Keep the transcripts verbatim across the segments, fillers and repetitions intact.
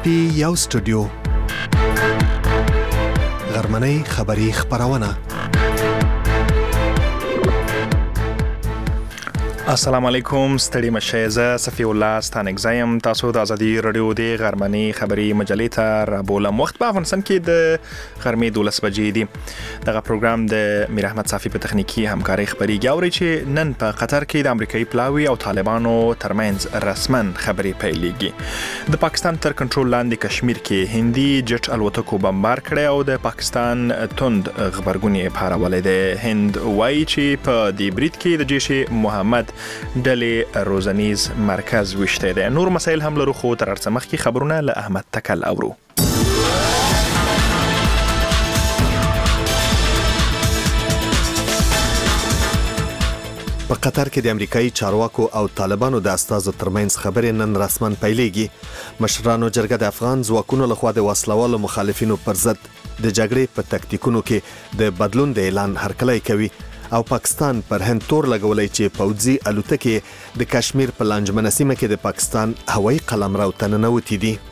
پی یو سټوډیو غرمنۍ خبری خبرونه. السلام علیکم، ستړي مشه. زه صفی الله ستانکزایم. تاسو د ازادي رادیو د غرمنۍ خبری مجلې ته رابولم. وخت په افغانستان کې د غرمې دولس بجې دي. دغه پروګرام د میر احمد صافي په تخنیکی همکاري خبريږي او چې نن په قطر کې د امریکایي پلاوي او طالبانو ترمنځ رسمن خبري پیلېږي. د پاکستان تر کنټرول لاندې کشمیر کې هندي جټ الوتکو بمبار کړی او د پاکستان توند خبرګونې پارولې ده. هند وایي چې په دې برید کې د جیش محمد ډلې روزنیز مرکز وشته ده. نور مسایل هم لرو، خو تر څه مخکې خبرونه له احمد تکل اورو. په قطر کې د امریکایي چارواکو او طالبانو د استازو ترمنځ خبرې نن رسمن پیلېږي. مشرانو جرګه د افغان ځواکونو لخوا د وسلوالو مخالفینو پر ضد د جګړې په تکتیکونو کې د بدلون د اعلان هرکلی کوي او پاکستان پر هند تور لګولای چې پوځي الوتکې د کشمیر په لانجمنه سیمه کې د پاکستان هوایي قلمرو ته ننوتې دي.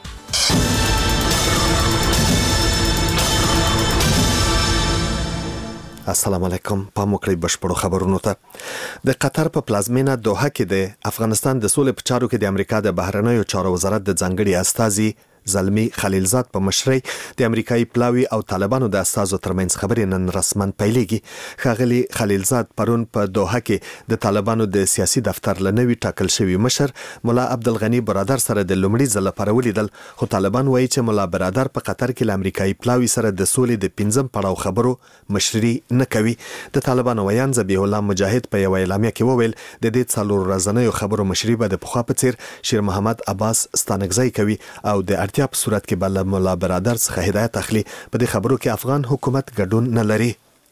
السلام علیکم. پام وکړئ بشپړو خبرونو ته. د قطر په پلازمینه دوحه کې د افغانستان د سولې په چارو کې د امریکا د بهرنیو چارو وزارت د ځانګړي استازي زلمی خلیلزاد په مشرۍ د امریکایي پلاوي او طالبانو د استازو ترمنځ خبرې نن رسمن پیلېږي. ښاغلي خلیلزاد پرون په دوحه کې د طالبانو د سیاسي دفتر لنوي ټاکل شوی مشر مولا عبدالغنی برادر سره د لومړي ځل لپاره ولیدل، خو طالبان وایي چې مولا برادر په قطر کې له امریکایي پلاوي سره د سولې د پنځم پړاو خبرو مشري نه کوي. د طالبانو ویان ذبیح الله مجاهد په یو اعلامیه کې وویل د دې څلور ورځنیو خبرو مشري به د پخوا په څیر شیر محمد عباس ستانکزی کوي او د اړتیا په صورت کې بل مولا برادر څخه هدایت اخلي. په دې خبرو کې افغان حکومت ګډون نه لري.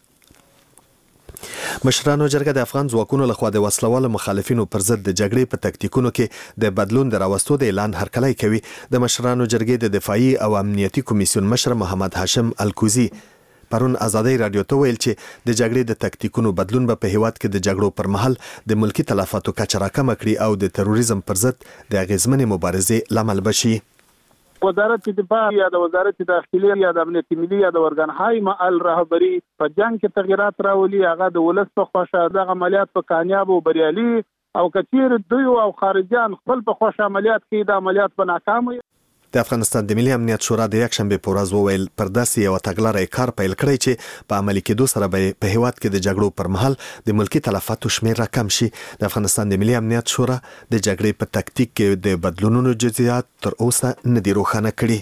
مشرانو جرګه د افغان ځواکونو لخوا د وسلوالو مخالفینو پر ضد د جګړې په تکتیکونو کې د بدلون د راوستو د اعلان هرکلی کوي. د مشرانو جرګې د دفاعي او امنیتي کمیسیون مشر محمد هاشم الکوزی پرون ازادي رادیو ته ویل چې د جګړې د تکتیکونو بدلون به په هیواد کې د جګړو پر مهال د ملکی تلفاتو کچه راکمه کړي او د تروریزم پر ضد د اغیزمنې مبارزې لامل بشي. وزارت دفاع یا د وزارت داخلي یا د امنیت ملي یا د ورګنهای معل رهبری په جنگ کې تغیرات راولي. هغه د ولس په خوښه د عملیات په کامیاب او بریالي او کثیر دوی او خارجيان خپل په خوښه عملیات کوي، د عملیات په ناکام. د افغانستان د ملي امنیت شورا د یک شنبه په ورځ وویل پر داسې یو تګلارې کار پیل کړی چې په عملي کېدو سره به په هیواد کې د جګړو پر مهال د ملکی تلفاتو شمیر راکم شي. د افغانستان د ملي امنیت شورا د جګړې په تکتیک کې د بدلونونو جزئیات تر اوسه نه دي روښانه کړي.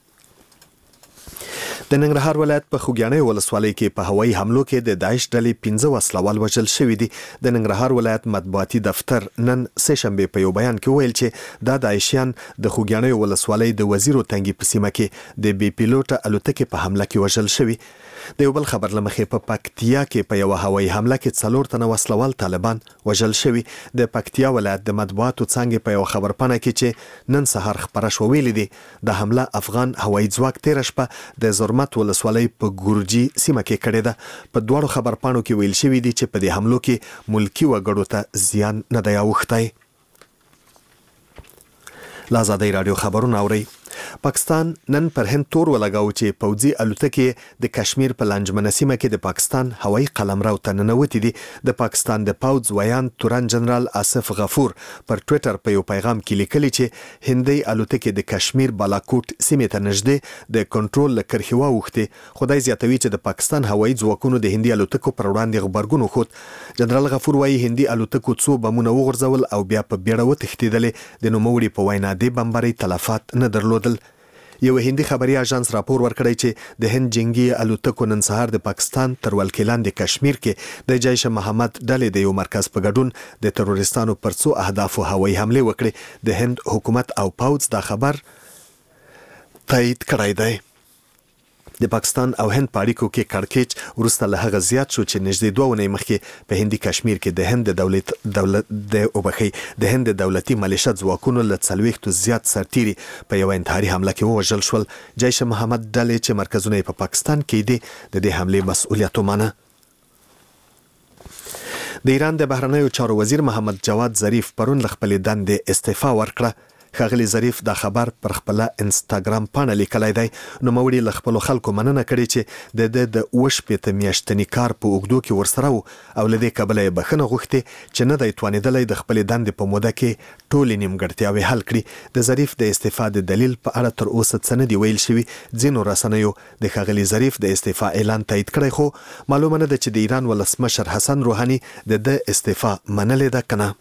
د ننګرهار ولایت په خوګیاڼي ولسوالۍ کې په هوایي حملو کې د داعش ډلې پنځه وسلوال وژل شوي دي. د ننګرهار ولایت مطبوعاتي دفتر نن سه شنبه په یو بیان کې ویل چې دا داعشیان د خوګیاڼي ولسوالۍ د وزیرو تنګي په سیمه کې د بي پیلوټ الوتکې په حمله کې وژل شوي. د یو بل خبر لمخې په پکتیا کې په یو هوایي حمله کې څلور تنه وسلوال طالبان وژل شوي. د پکتیا ولایت د مطبوعاتو څنګه په یو خبرپاڼه کې چې نن سهار خبره شو ویل دي د حمله افغان هوایي ځواک تیر شپه د زرمت ولسوالۍ په ګورجي سیمه کې کړې ده. په دواړو خبرپاڼو کې ویل شوی دي چې په دې حملو کې ملکی وګړو ته زیان نه دی اوښتی. لا ازادي رادیو خبرونه اوري. پاکستان نن پر هند تور ولګاو چې پوځي الوتکې د کشمیر په لانجمنه سیمه کې د پاکستان هوایي قلمرو ته ننوتې دي. د پاکستان د پوځ ویان تورن جنرال آصف غفور پر ټوئیټر په یو پیغام کې لیکلي چې هندي الوتکې د کشمیر بالاکوټ سیمه ته نږدې د کنټرول لکرخي واوښتې. خدای زیاتوي چې د پاکستان هوایي ځواکونو د هندي الوتکو پر وړاندې غبرګون وښود. جنرال غفور وایي هندي الوتکو څو بمونه وغورځول او بیا په بیړه وتښتېدلې. د نوموړي په وینا د بمبارۍ تلفات نه درلودل. یو هندي خبري اژانس راپور ورکړی چې د هند جنگي الوتکو نن سهار د پاکستان تر ولکې لاندې کشمیر کې د جیش محمد ډلې د یو مرکز په ګډون د تروریستانو پر څو اهدافو هوایي حمله وکړي. د هند حکومت او پوځ دا خبر تایید کړی دی. د پاکستان او هند په اړیکو کې کړکېچ وروسته له هغه زیات شو چې نږدې دوه اونۍ مخکې په هندي کشمیر کې د هند دولت دولت د وبخي د هند دولتي ملیشه ځواکونو له څلوېښتو زیات سرتیري په یو انتحاري حمله کې ووژل شول. جیش محمد ډلې چې مرکزونه په پاکستان کې دي د دې حملې مسؤلیت ومنه. د ایران د بهرنیو چارو وزیر محمد جواد ظریف پرون له خپلې دندې استعفا ورکړه. ښاغلي ظریف دا خبر پر خپل انستګرام باندې لیکلی دی. نو موري ل خپل خلکو مننه کړې چې د د د وش په میاشتنی کار په اوګدو کې ورسره او لدې کبله بخنه غوښتي چې نه د توانیدلې د خپل دند په موده کې ټولې نیمګړتیاوې حل کړي. د ظریف د استفاده دلیل په اړه تر اوسه څه نه دی ویل شوی. ځینو رسنیو د ښاغلي ظریف د استعفا اعلان تایید کړی، خو معلومه نه ده چې د ایران ولسمشر حسن روحاني د د استعفا منلې ده کنه.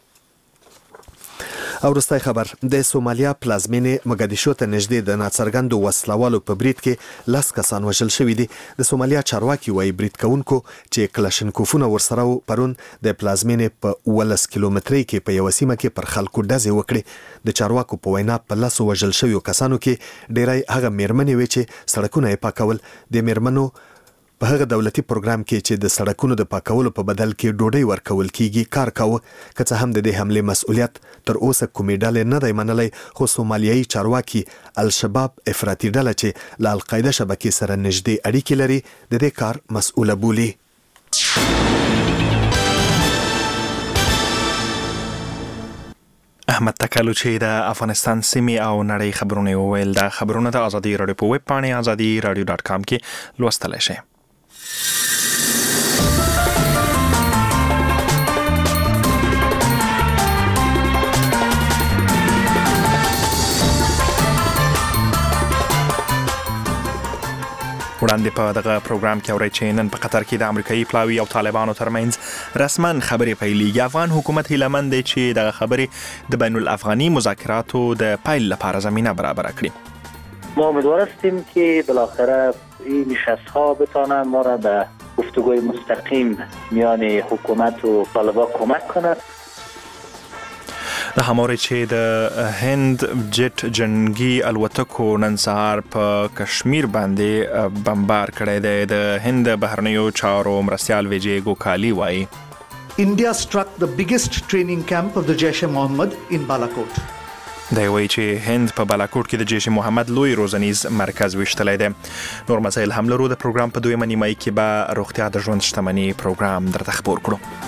او وروستی خبر د سومالیا پلازمینې مګدیشو ته نږدې د ناڅرګندو وسلوالو په برید کې لس کسان وژل شوي دي. د سومالیا چارواکي وایي برید کوونکو چې کلاشینکوفونه ورسره و پرون د پلازمینې په ولس کیلومترۍ کې په یوه سیمه کې پر خلکو ډزې وکړي. د چارواکو په وینا په لسو وژل شویو کسانو کې ډیری هغه میرمنې وې چې سړکونه یې پاکول. د میرمنو په هغه دولتي پروګرام کې چې د سړکونو د پاکولو په بدل کې ډوډۍ ورکول کیږي کار کاوه. که څه هم د دې حملې مسؤلیت تر اوسه کومې ډلې نه دی منلی، خو سومالیایي چارواکي الشباب افراطي ډله چې له القاعده شبکې سره نږدې اړیکې لري د دې کار مسؤله بولي. احمد تکلو چې د افغانستان سیمې او نړۍ خبرونه وویل. د خبرونه د ازادي رادیو په ویب پاڼې ازادي رادیو ډاټ کام کې لوستلی شئ. وړاندې په دغه پروګرام کې اورئ چې نن په قطر کې د امریکایي پلاوي او طالبانو ترمنځ رسما خبرې پیلېږي. افغان حکومت هیله مند دی چې دغه خبرې د بین الافغاني مذاکراتو د پیل لپاره زمینه برابر کړي. ما امیدوار هستیم که بالاخره این نشست‌ها بتوانند ما را به گفتگوی مستقیم میان حکومت و طالبان کمک کند. د هماره چې د هند جټ جنگي الوتکو نن سهار په کشمیر باندې بمبار کړی دی. د هند بهرنیو چارو مرستیال ویجې ګوکالي وایي India struck the biggest training camp of the Jaish-e-Mohammed in Balakot. دی وایي چې هند په بالاکوټ کې د جیش محمد لوی روزنیز مرکز ویشتلی دی. نور مسایل هم لرو. د پروګرام په دویمه نیمایي کې به روغتیا د ژوند شتمني پروګرام درته خپور کړو.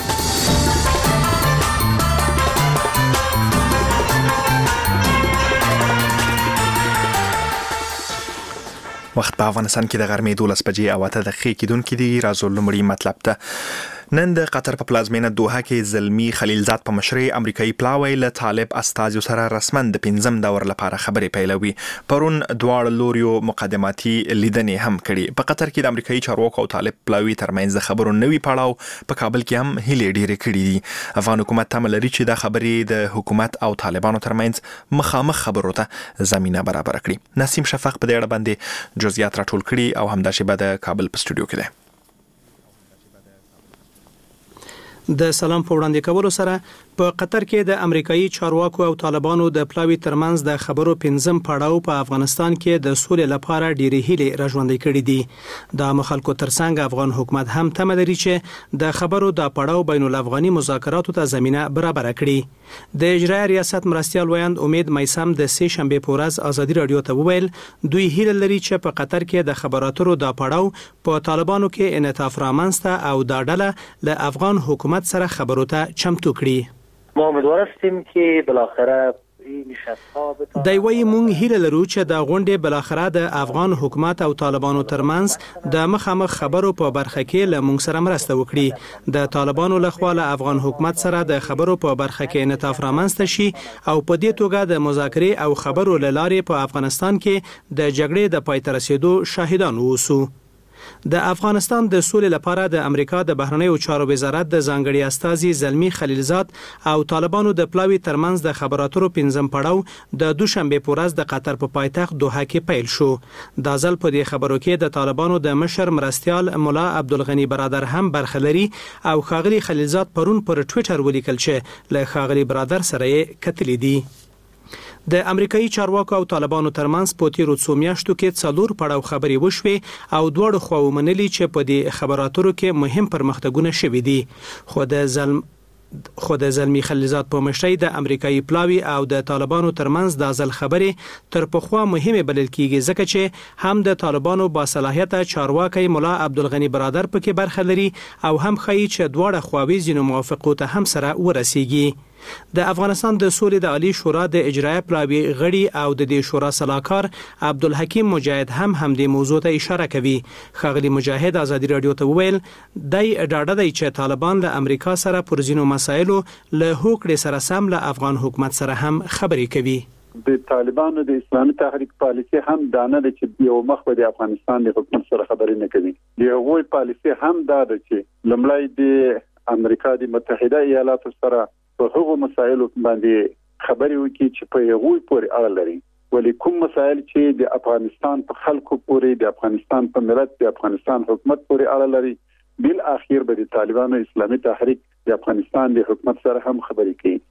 وخت په افغانستان کې د غرمې دولس بجې او اته دقیقې کېدونکې دي. راځو لومړی مطلب ته. نن د قطر په پلازمینه دوحه کې زلمی خلیلزاد په مشرۍ امریکایي پلاوی له طالب استازیو سره رسما د پنځم دور لپاره خبرې پیلوي. پرون دواړو لوریو مقدماتي لیدنې هم کړي. په قطر کې د امریکایي چارواکو او طالب پلاوي ترمنځ د خبرو نوي پړاو په کابل کې هم هیلې ډېرې کړي دي. افغان حکومت تمه لري چې دا خبرې د حکومت او طالبانو ترمنځ مخامخ خبرو ته زمینه برابر کړي. نسیم شفق په دې اړه باندې جزئیات راټول کړي او همداسې به د کابل په سټوډیو کې دی. د سلام په وړاندې کولو سره په قطر کې د امریکایي چارواکو او طالبانو د پلاوي ترمنځ د خبرو پنځم پړاو په افغانستان کې د سولې لپاره ډېرې هیلې راژوندۍ کړې دي. د مخالکو ترڅنګ افغان حکومت هم تمه لري چې د خبرو د پړاو بین الافغاني مذاکراتو ته زمینه برابر کړي. د اجرایي ریاست مرستیال ویاند امید میسم د سه شنبه په ورځ ازادي رادیو ته وویل دوی هیله لري چې په قطر کې د خبراتو د پړاو په طالبانو کې انعطاف رامنځته او دا ډله له افغان حکومت سره خبرو ته چمتو کړي. ما امیدوار هستیم که بالاخره دی وایي مونږ هیله لرو چې د غونډې بالاخره د افغان حکومت او طالبانو ترمنځ د مخامخ خبرو په برخه کې له مونږ سره مرسته وکړي. د طالبانو لخوا له افغان حکومت سره د خبرو په برخه کې انعطاف رامنځته شي او په دې توګه د مذاکرې او خبرو له لارې په افغانستان کې د جګړې د پای ته رسیدو شاهدان اوسو. د افغانستان د سولې لپاره د امریکا د بهرنیو چارو وزارت د ځانګړي استازي زلمی خلیلزاد او طالبانو د پلاوي ترمنځ د خبراتو پنځم پړاو د دوشنبه په ورځ د قطر په پایتخت دوحه کې پیل شو. د ځل په دې خبرو کې د طالبانو د مشر مرستیال مولا عبدالغنی برادر هم برخه لري او ښاغلي خلیلزاد پرون پر ټوئیټر ولیکل چې له ښاغلي برادر سره یې کتلي دي. د امریکایي چارواکو او طالبانو ترمنځ په تیرو څو میاشتو کې څلور پړاو خبرې وشوې او دواړو خواو منلي چې په دې خبراتو کې مهم پرمختګونه شوي دي. خو د ظلم خو د زلمی خلیلزاد په مشرۍ د امریکایي پلاوي او د طالبانو ترمنځ د ځل خبرې تر پخوا مهمه بلل کیږي ځکه چې هم د طالبانو با صلاحیت چارواکي مولا عبدالغنی برادر پکې برخه لري او هم خایي چې دواړه خواوې ځینو موافقو ته هم سره ورسیږي. د افغانستان د سولې د عالی شورا د اجرایه پلاوی غړي او د دې شورا سلاکار عبدالحکیم مجاهد هم هم د موضوع ته اشاره کوي. خغلی مجاهد ازادي رادیو ته وویل دای ډاډه دی چې طالبان له امریکا سره پر ځینو مسایلو له هوکړې سره سم له افغان حکومت سره هم خبرې کوي. د طالبانو د اسلامي تحریک پالیسي هم دانه ده چې یو مخ به د افغانستان د حکومت سره خبرې نه کوي. د هغوی پالیسي هم دا ده چې لومړی د امریکا د متحده ایالاتو سره په هغو مسایلو باندې خبرې وکړي چې په هغوی پورې اړه لري، ولی کوم مسایل چې د افغانستان په خلکو پورې، د افغانستان په ملت، د افغانستان حکومت پورې اړه لري، بل اخیر به د طالبانو اسلامي تحریک د افغانستان د حکومت سره هم خبرې کوي.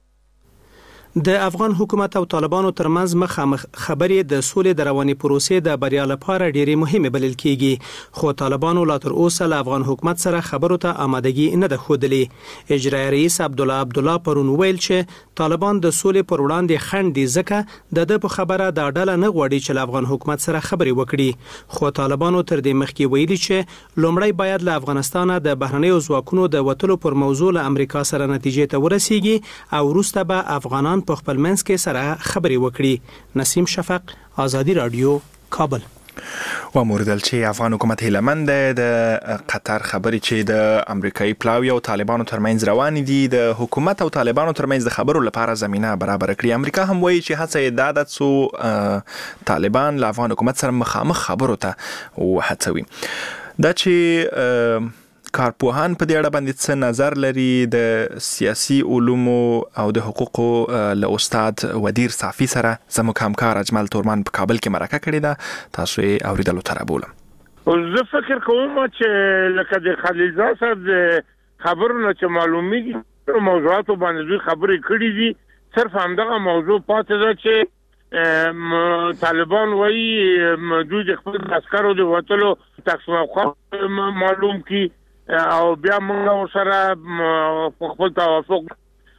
د افغان حکومت او طالبانو ترمنځ مخامخ خبرې د سولې د رواني پروسې د بریا لپاره ډېرې مهمه بلل کیږي، خو طالبانو لا تر اوسه له افغان حکومت سره خبرو ته آمادګي نه ده ښودلې. اجرایي رئیس عبدالله عبدالله پرون ویل چې طالبان د سولې پر وړاندې خنډ دي، ځکه د د په خبره د ډله نه غواړي چې له افغان حکومت سره خبرې وکړي. خو طالبانو تر دې مخکې ویلي چې لومړی باید له افغانستانه د بهرنیو ځواکونو د وټلو پر موضوع له امریکا سره نتیجې ته ورسیږي او وروسته به افغانان په خپل منځ کې سره خبرې وکړي. نسیم شفق، آزادی رادیو، کابل. و موردل چې افغان حکومت هیلمند د قطر خبرې چې د امریکایي پلاوی او طالبانو ترمنځ روان دي د حکومت او طالبانو ترمنځ د خبرو لپاره زمينه برابر کړي. امریکا هم وایي چې هڅه یې دا ده چې طالبان له افغان حکومت سره مخامخ خبرو ته وهڅوي. دا چې کارپوهان په دې اړه باندې څه نظر لري، د سیاسي علومو او د حقوقو له استاد ودیر صافی سره زموږ همکار اجمل تورمان په کابل کې مرکه کړې ده، تاسو یې اوریدلو ته رابولم. زه فکر کوم چې لکه د خلیلزاد صاحب د خبرونه چې معلومیږي موضوعاتو باندې دوی خبرې کړې دي، صرف همدغه موضوع پاتې ده چې طالبان وایي دوی د خپل عسکرو د وټلو تقسیم اوقات معلوم کی او بیا موږ سره په خپل توافق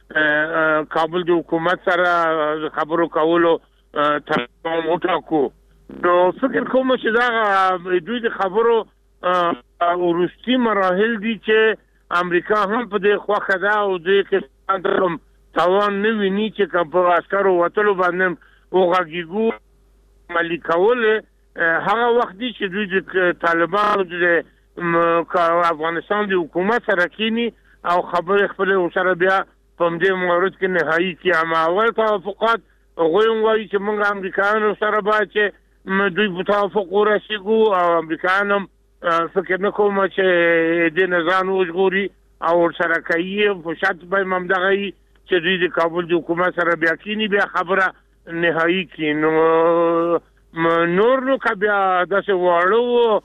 کابل د حکومت سره خبرو کولو ترمیم وټاکو. نو فکر کوم چې دا دوی د خبرو ورستي مراحل دي چې امریکا هم په دې خوخه ده او د کسان توان نه ویني چې کوم په عسکرو وټلو باندې وغږیږو ملي کول هغه وخت دي چې دوی د طالبانو د افغانستان د حکومت سره کینی او خبرې خپل سره بیا په دې مورد کې نهایی کی اما اول توافقات غوښم وایي چې موږ امریکایانو سره باید چې دوی په توافق ورسیږو او امریکایان هم فکر نه کوم چې د نظام وژغوري او سره کوي په شرط به ممدغه چې دوی د کابل د حکومت سره بیا کینی بیا خبره نهایی کی. نو نور نو کبیا داسې واړو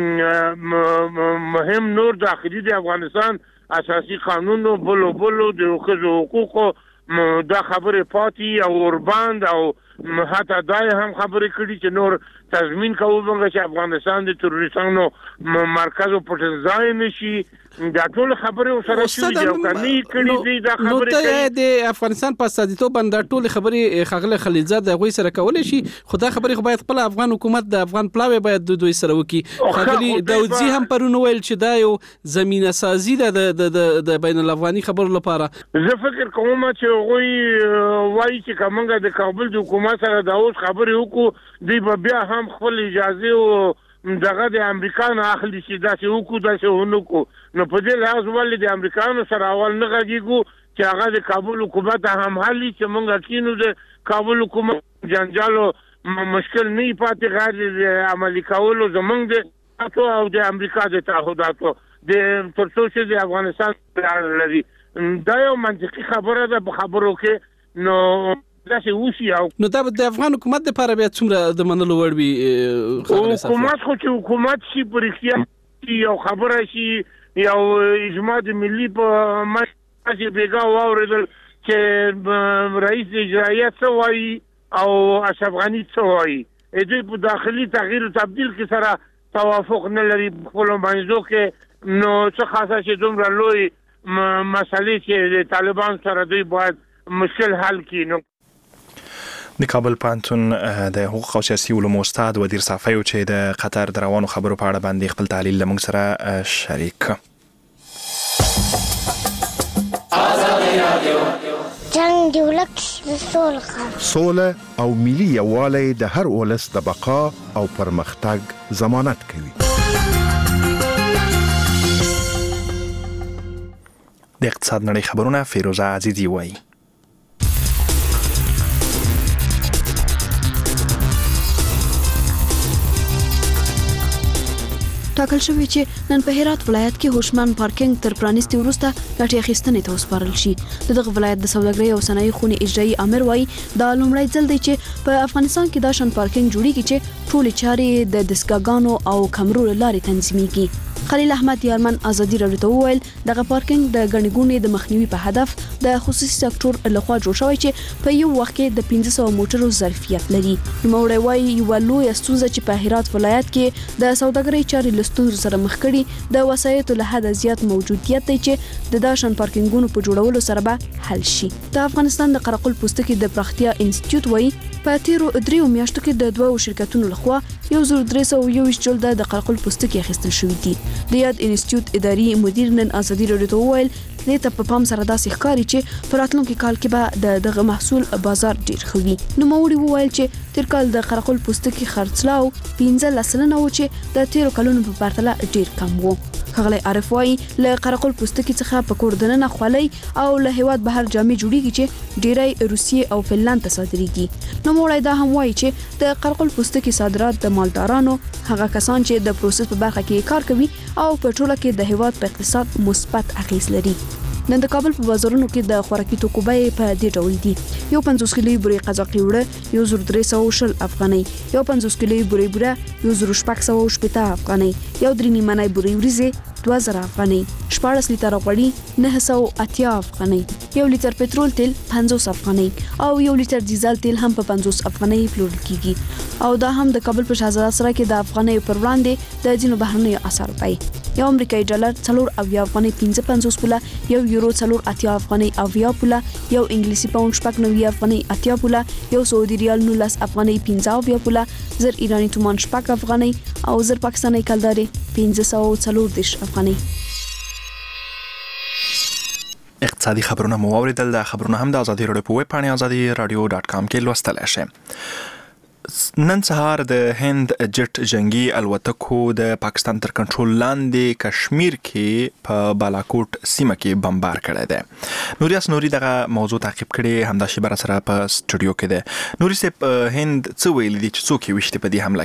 مهم نور داخلي د افغانستان اساسي قانون بلو بلو د حقوقو دا خبره پاتې او اورباند او حتی دای هم خبرې کړي چې نور تضمین کوو موږ چې افغانستان د تروریستانو مرکز او پټنځای نشي. دا ټول خبره سره شوې او کني کړي دي دا خبره کوي د افغانستان په استادیتوب باندې ټول خبرې خغله خلیلزاد غوي سره کولای شي، خدای خبرې خو باید خپل افغان حکومت د افغان پلاوی باید د دوی سره وکي. خغلی داودزی هم پرونه ویل چې دا یو زمينه سازي ده د د بین الافغاني خبرو لپاره. زه فکر کوم چې غوي وایي چې کومه د کابل د حکومت سره دا اوس خبرې وکړو دی بیا هم خپل اجازه او دغه د امریکانو اخلي چې دا څه وکړو دا څه ونکو. نو په دې لحاظ ولې د امریکانو سره اول نه غږیږو چې هغه د کابل حکومت هم حالي چې موږ کینو د کابل حکومت جنجالو مشکل نه پاتې غیر عملی کولو زمونږ د تاسو او د امریکا د تعهداتو د ترڅو چې د افغانستان لري. دا یو منطقي خبره ده په خبرو کې. نو داسې وشي او نو دا د افغان حکومت لپاره بیا څومره د منلو وړ وي؟ حکومت خو چې حکومت شي پر اختیار یو خبره شي یو اجماع د ملي په مشهد بیګا واوریدل چې رئیس اجرائیه څه وایي او اشرف غني څه وایي، دوی په داخلي تغییر او تبديل کې سره توافق نه لري خپل باندې کې. نو څه خاصه چې دومره لوی مسلې چې د طالبان سره دوی باید مشکل حل کړي. نو د کابل پوهنتون د حقوق او سیاسي علومو استاد ودیر صافی چې د قطر د روانو خبرو په اړه باندې خپل تحلیل لمونږ سره شریک. جنگ دی ولک سوله سوله او ملي یووالی د هر ولس د بقا او پرمختګ ضمانت کوي. د اقتصاد نړۍ خبرونه فیروزه عزیزی وایي. ټاکل شوی چې نن په هرات ولایت کې هوشمن پارکینګ تر پرانیستي وروسته ګټې اخیستنې ته وسپارل شي. دغه ولایت د سوداګرۍ او صنایع خونې اجرایي امر وایي دا لومړی ځل دی چې په افغانستان کې دا شان پارکینګ جوړیږي چې ټولې چارې د دستګاګانو او کمرو له لارې تنظیمېږي. خلیل احمد یارمن ازادي راډیو ته وویل دغه پارکینګ د ګڼې ګوڼې د مخنیوي په هدف د خصوصي سکتور لخوا جوړ شوی چې په یو وخت کې د پنځه سوه موټرو ظرفیت لري. نوموړی وایي یوه لویه ستونزه چې په هرات ولایت کې د سوداګرۍ چارې له ستونزو سره مخ کړي د وسایطو له حده زیات موجودیت دی چې د داشن پارکینګونو په جوړولو سره به حل شي. د افغانستان د قره قل پوستکي د پراختیا انسټیټیوټ وایي په تیرو دریو میاشتو کې د دوه شرکتونو لخوا یو زر درې سوه یو ویشت جلده د قره قل پوستکي اخیستل شوي دي. د یاد انسټیټیوټ اداري مدیر نن ازادي راډیو ته وویل دې ته په پام سره داسې ښکاري چې په راتلونکي کال کې به د دغه محصول بازار ډیر ښه وي. نوموړي وویل چې تیر کال د قره قل پوستکي خرڅلاو پنځلس سلنه و چې د تیرو کلونو په پرتله ډیر کم و. ښاغلی عارف وایي له قره قل پوستکي څخه په کور دننه خولۍ او له هیواد بهر جامې جوړیږي چې ډیری روسیې او فنلند ته صادریږي. نوموړی دا هم وایي چې د قره قل پوستکي صادرات د مالدارانو هغه کسان چې د پروسس په برخه کې کار کوي او په ټوله کې د هیواد په اقتصاد مثبت اغیز لري. نن د کابل په بازارونو کې د خوراکي توکو بیې په دې ډول دي: یو پنځوس کیلویي بورې قزاقي وړه یو زر درې سوه شل افغانۍ، یو پنځوس کیلویي بورې بوره یو زر شپږ سوه شپېته افغانۍ، یو درې نیمه بورې وریځې دوه زره افغانۍ، شپاړس لیتره غوړي نهه سوه اتیا افغانۍ، یو لیتر پټرول تیل پنځوس افغانۍ او یو لیتر ډیزل تیل هم په پنځوس افغانۍ پلورل کیږي. او دا هم د کابل په شهزاده سرای کې د افغانۍ پر وړاندې د ځینو بهرنیو اسعارو بیې: یو امریکایي ډالر څلور اویا افغانۍ پنځه پنځوس پوله، یو یورو څلور اتیا افغانۍ اویا پوله، یو انګلیسي پاوند شپږ نوي افغانۍ اتیا پوله، یو سعودي ریال نولس افغانۍ پنځه اویا پوله، زر ایراني تومان شپږ افغانۍ او زر پاکستاني کلدارې پنځه سوه څلور دېرش افغانۍ. اقتصادي خبرونه مو واوریدل. د خبرونه هم د ازادي راډیو په ویب پاڼه ازادي راډیو ډاټ کام کې لوستلی شئ. نن سهار د هند جټ جنگي الوتکو د پاکستان تر کنټرول لاندې کشمیر کې په بالاکوټ سیمه کې بمبار کړی دی. نوریاس نوري دغه موضوع تعقیب کړي، همدا شی بر سره په سټوډیو کې دی. نوري صاحب، هند څه ویل دي چې څوک یې وشته په دې حمله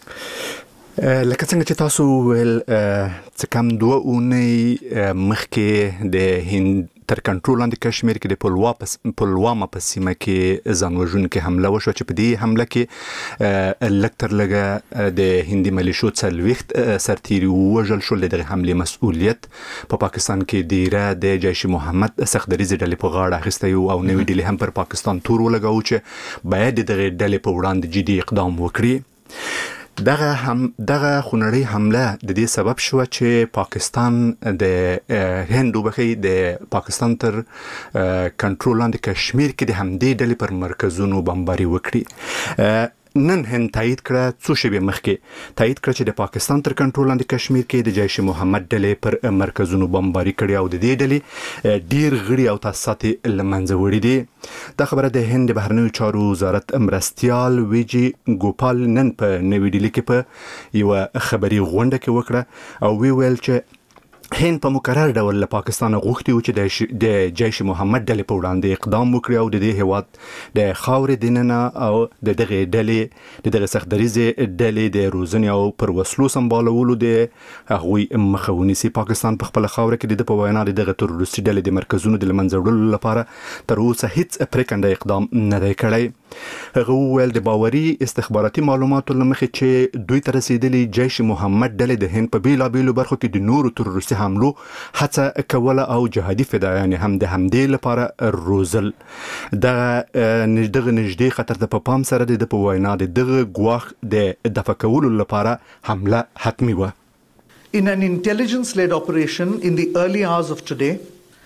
کې؟ لکه څنګه چې تاسو ویل څه کم دوه اونۍ مخکې د هند تر کنټرول لاندې کشمیر کې د پلوامه په سیمه کې ځان وژونکې حمله وشوه چې په دې حمله کې لږ تر لږه د هندي ملیشو څلوېښت سرتیري ووژل شول. د دغې حملې مسؤلیت په پاکستان کې ډیره د جیش محمد سختدریځې ډلې په غاړه اخیستی و او نوې ډلې هم پر پاکستان تور ولګاوه چې باید د دغې ډلې په وړاندې جدي اقدام وکړي. دغه هم دغه خونړۍ حمله د دې سبب شو چې پاکستان د هند وبخي د پاکستان تر کنټرول لاندې کشمیر کې د همدې ډلې پر مرکزونو بمباري وکړي. نن هند تایید کړه څو شېبې مخکې تایید کړه چې د پاکستان تر کنټرول لاندې کشمیر کې د جیش محمد ډلې پر مرکزونو بمباري کړي او د دې ډلې ډیر غړي او تاسیسات له منځه وړي دي. دا خبره د هند بهرنیو چارو وزارت مرستیال ویجی ګوپال نن په نوې ډیلي کې په یو خبري غونډه کې وکړه او وی ویل چې هند په مکرر ډول له پاکستان غوښتي و چې د جیش محمد ډلې په وړاندې اقدام وکړي او د دې هیواد د خاورې دننه او د دغه ډلې د دغه سختدریځې ډلې د روزنې او پر وسلو سمبالولو د هغوی مخه ونیسي. پاکستان په خپل خاوره کې د په وینا دغه تروریستي ډلې د مرکزونو د لمنځه وړلو لپاره تر اوسه هیڅ پرېکنده اقدام نه دی کړی. هغه وویل د باوري استخباراتي معلوماتو له مخې چې دوی ته رسیدلي جیش محمد ډلې د هند په بیلابیلو برخو کې د نورو تروریستي حملو هڅه کوله او جهادي فدایان هم د همدې لپاره روزل. دغه دغه نږدې خطر ته په پام سره د په وینا د دغه ګواښ د دفع کولو لپاره حمله حتمی وه. In an intelligence-led operation in the early hours of today,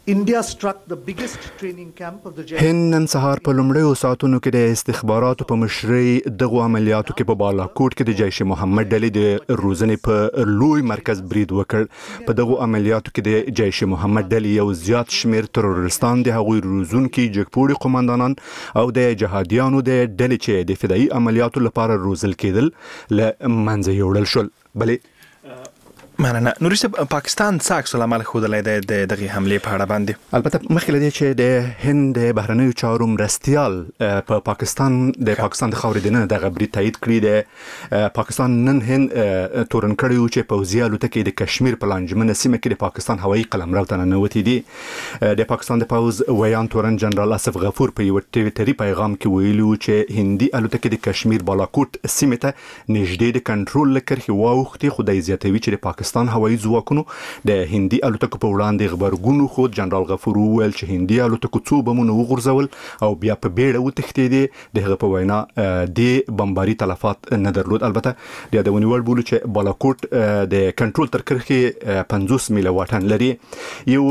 India struck the biggest training camp of the Jaish. هند نن سهار په لومړیو ساعتونو کې د استخباراتو په مشرۍ دغو عملیاتو کې په بالاکوټ کې د جیش محمد ډلې د روزنې په لوی مرکز برید وکړ. په دغو عملیاتو کې د جیش محمد ډلې یو زیات شمیر ترورستان د هغوی روزونکي جګپوړي قوماندانان او د جهادیانو د ډلې چې د فدایي عملیاتو لپاره روزل کېدل له منځه یوړل شول. بلې مننه. نوري صاحب، پاکستان څه عکس العمل ښودلی دی د دغې حملې په اړه باندې؟ البته مخکې له دې چې د هند د بهرنیو چارو مرستیال په پاکستان د پاکستان د خاورې دننه دغه برید تایید کړی دی. پاکستان نن هند تورن کړی و چې پوځي الوتکې د کشمیر په لانجمنه سیمه کې د پاکستان هوایي قلمرو ته ننوتې دي. د پاکستان د پوځ ویان تورن جنرال اسف غفور په یو ټویټري پیغام کې ویلي و چې هندي الوتکې د کشمیر بالاکوټ سیمه ته نږدې د کنټرول له کرښې واوښتې، خو دی زیاتوي چې د پاکستان هوایي ځواکونو د هندي الوتکو په وړاندې غبرګون خو جنرال غفور وویل چې هندي الوتکو څو بمونه وغورځول او بیا په بیړه وتښتېدې. دغه په وینا د بمباري تلفات نه درلود. البته د یادونې وړ بولو چې بالاکوټ د کنټرول تر کرښې پنځوس میله واټن لري. یو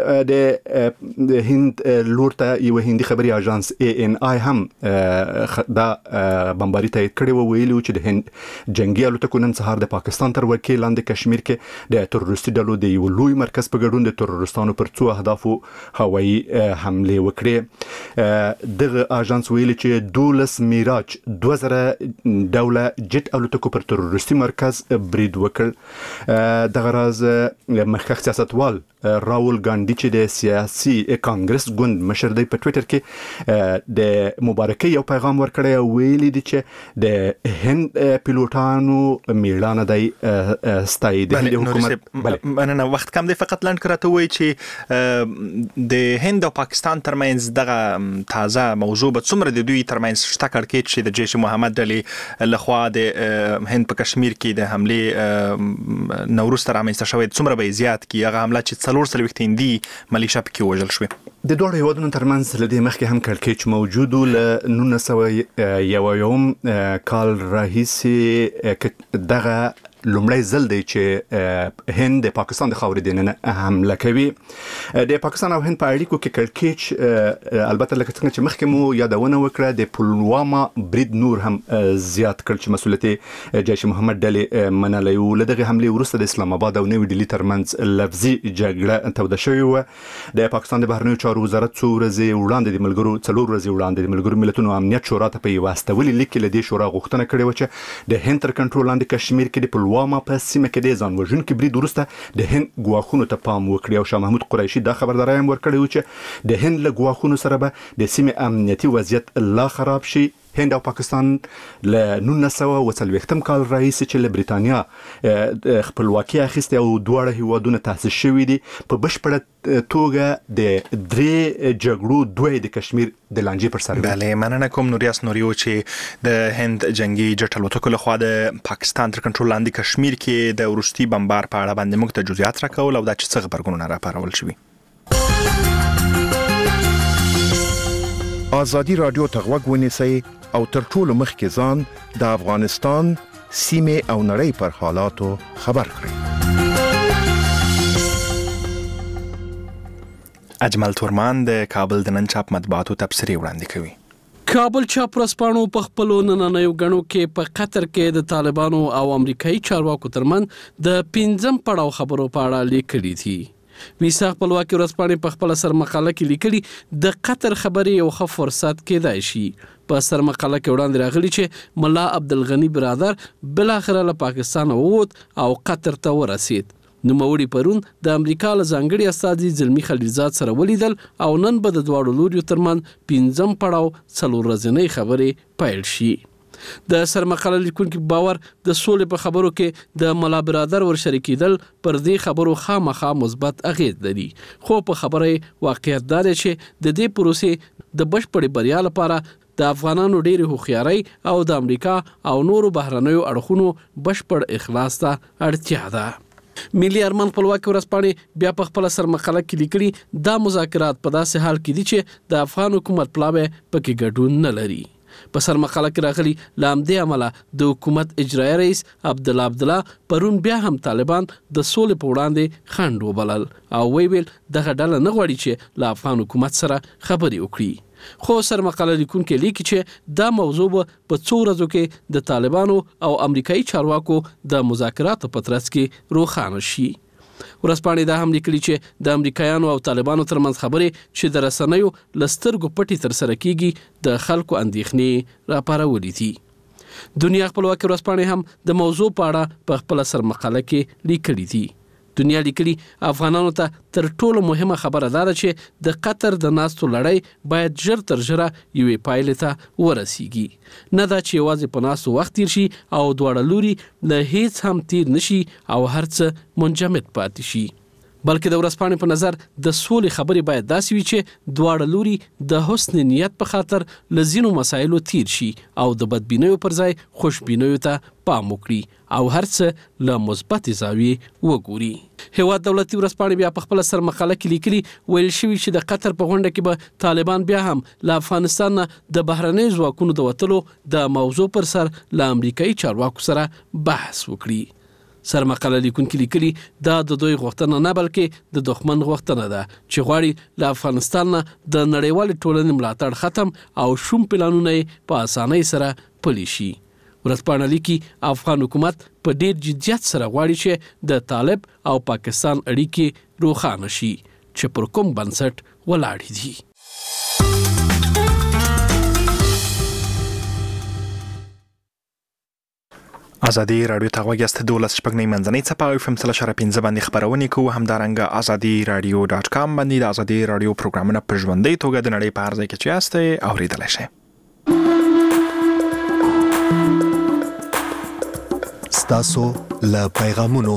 د هند لور ته یو هندي خبري اژانس ای ان آی هم دا بمباري تایید کړی و، ویلي چې د هند جنگي الوتکو نن سهار د پاکستان تر ولکې لاندې کشمیر کې د تروریستي ډلو د یو لوی مرکز په ګډون د ترورستانو پر څو اهدافو هوایي حملې وکړې. دغه اژانس ویلي چې دولس میراج دوه زره ډوله جټ الوتکو پر ترورستي مرکز برید وکړ. دغه راز مخکښ سیاستوال راول ګاندي چې د سیاسي کانګرس ګوند مشر دی په ټویټر کې د مبارکۍ یو پیغام ورکړی او ویلي دي چې د هند پیلوټانو میړانه دی ستایي. مننه. وخت کم دی، فقط لنډ کراته وایي چې د هند او پاکستان ترمنځ دغه تازه موضوع به څومره د دوی ترمنځ شته کړکېچ چې د جیش محمد ډلې لخوا د هند په کشمیر کې د حملې نه وروسته رامنځته شوی څومره به زیات کی هغه حمله چې څلور څلوېښت هندي ملیشه پکې وژل شوې. د دوه هیوادونو ترمنځ له دې مخکې هم کړکېچ موجود و. له نولس سوه یو یوم کال راهیسې دغه لومړی ځل دی چې هند د پاکستان د خاورې دننه حمله کوي. د پاکستان او هند په اړیکو کې کړکېچ البته لکه څنګه چې مخکې مو یادونه وکړه د پلواما برید نور هم زیات کړ چې مسؤلیت جیش محمد ډلې منلی و. له دغې حملې وروسته د اسلام آباد او نوي ډیلي ترمنځ لفظي جګړه توده شوې وه. د پاکستان د بهرنیو چارو وزارت څو ورځې وړاندې د ملګرو څلور ورځې وړاندې د ملګرو ملتونو امنیت شورا ته په یوه استولي لیک کې له دې شورا غوښتنه کړې وه چې د هند تر کنټرول لاندې کشمیر کې د پلواما په سیمه کې د ځان وژونکي برید وروسته د هند ګواښونو ته پام وکړي. او شاه محمود قریشي دا خبرداری هم ورکړی و چې د هند له ګواښونو سره به د سیمې امنیتي وضعیت لا خراب شي. هند او پاکستان له نولس سوه اوه څلوېښتم کال راهیسې چې له برېټانیا خپلواکي اخیستې او دواړه هیوادونه تاسیس شوي دي، په بشپړه توګه د درې جګړو دوی د کشمیر د لانجې پر سر. بله، مننه کوم نوریاس نوریو چې د هند جنگي جټ الوتکو لخوا د پاکستان تر کنټرول لاندې کشمیر کې د وروستي بمبار په اړه باندې موږ ته جزئیات راکول او دا چې څه غبرګونونه راپارول شوي. آزادي رادیو ته غوږ ونیسئ او تر ټولو مخکې ځان د افغانستان سیمې او نړۍ پر حالاتو خبر کړئ. اجمل تورمان د کابل د نن چاپ مطبوعاتو تبصرې وړاندې کوي. کابل چاپ ورځپاڼو په خپلو نننیو غڼو کې په قطر کې د طالبانو او امریکایي چارواکو ترمنځ د پنځم پړاو خبرو په اړه لیکلي دي. ویسا خپلواکي ورځپاڼې په خپل سر مقاله کې لیکلي د قطر خبرې یو ښه فرصت کېدای شي. په سر مقاله کې وړاندې راغلي چې ملا عبدالغنی برادر بلاخره له پاکستان ووت او قطر ته ورسید. نوموړي پرون د امریکا له ځانګړي استازي زلمي خلیلزاد سره ولیدل او نن به د دواړو لوریو ترمنځ پنځم پړاو څلور ورځنۍ خبرې پیل شي. د سرمقاله لیکونکو باور د سولې په خبرو کې د ملا برادر ورشریکېدل پر دې خبرو خامخا مثبت اغېز لري، خو په خبره واقعیت دا دی چې د دې پروسې د بشپړې بریا لپاره د افغانانو ډېری هوښیارۍ او د امریکا او نورو بهرنیو اړخونو بشپړ اخلاص ته اړتیا ده. ملي ارمان خپلواکي ورځپاڼې بیا په خپل سرمقاله کې لیکلي دا مذاکرات په داسې حال کې دي چې د افغان حکومت پلاوی پکې ګډون نه لري. په سر مقاله کې راغلي لامدې عمله د حکومت اجرایي رئیس عبدالله عبدالله پرون بیا هم طالبان د سولې په وړاندې خنډ وبلل او وی ویل دغه ډله نه غواړي چې له افغان حکومت سره خبرې وکړي. خو سر مقاله لیکونکي لیکي چې دا موضوع په څو ورځو کې د طالبانو او امریکایي چارواکو د مذاکراتو په ترڅ کې روښانه شي. ورځپاڼې دا هم لیکلي چې د امریکایانو او طالبانو ترمنځ خبرې چې د رسنیو له سترګو پټې ترسره کیږي د خلکو اندېښنې راپارولې دي. دنیا خپلواکي ورځپاڼې هم د موضوع په اړه په خپله سر مقاله کې لیکلي دي. دنیا لیکلي افغانانو ته تر ټولو مهمه خبره دا ده چې د قطر د ناستو لړۍ باید ژر تر ژره یوې پایلې ته ورسیږي. نه دا چې یوازې په ناستو وخت تیر شي او دواړه لوري له هیڅ هم تیر نشي او هر څه منجمد پاتې شي، بلکې د ورځپاڼې په نظر د سولې خبرې باید داسې وي چې دواړه لوري د حسن نیت په خاطر له ځینو مسایلو تیر شي او د بدبینیو پر ځای خوشبینیو ته پام وکړي او هر څه له مثبتې زاویې وګوري. هیواد دولتي ورځپاڼې بیا په خپله سر مقاله کې لیکلي ویل شوي چې د قطر په غونډه کې به طالبان بیا هم له افغانستان نه د بهرنیو ځواکونو د وتلو د موضوع پر سر له امریکایي چارواکو سره بحث وکړي. سر مقاله لیکونکي لیکلي دا د دوی غوښتنه نه بلکې د دښمن غوښتنه ده چې غواړي له افغانستان نه د نړیوالې ټولنې ملاتړ ختم او شوم پلانونه یې په اسانۍ سره پلي شي. ورځپاڼه لیکي افغان حکومت په ډیر جدیت سره غواړي چې د طالب او پاکستان اړیکې روښانه شي چې پر کوم بنسټ ولاړې دي. ازادي رادیو ته غوږ یاست. دولس شپږ نیم منځنۍ څپه او اف ام سل شره پنځه باندې خبرونه کوو. همدارنګه ازادي رادیو ډاټ کام باندې د ازادي رادیو پروګرامونه په ژوندۍ توګه د نړۍ په هر ځای کې چې یاست اوریدلای شئ. ستاسو له پیغامونو.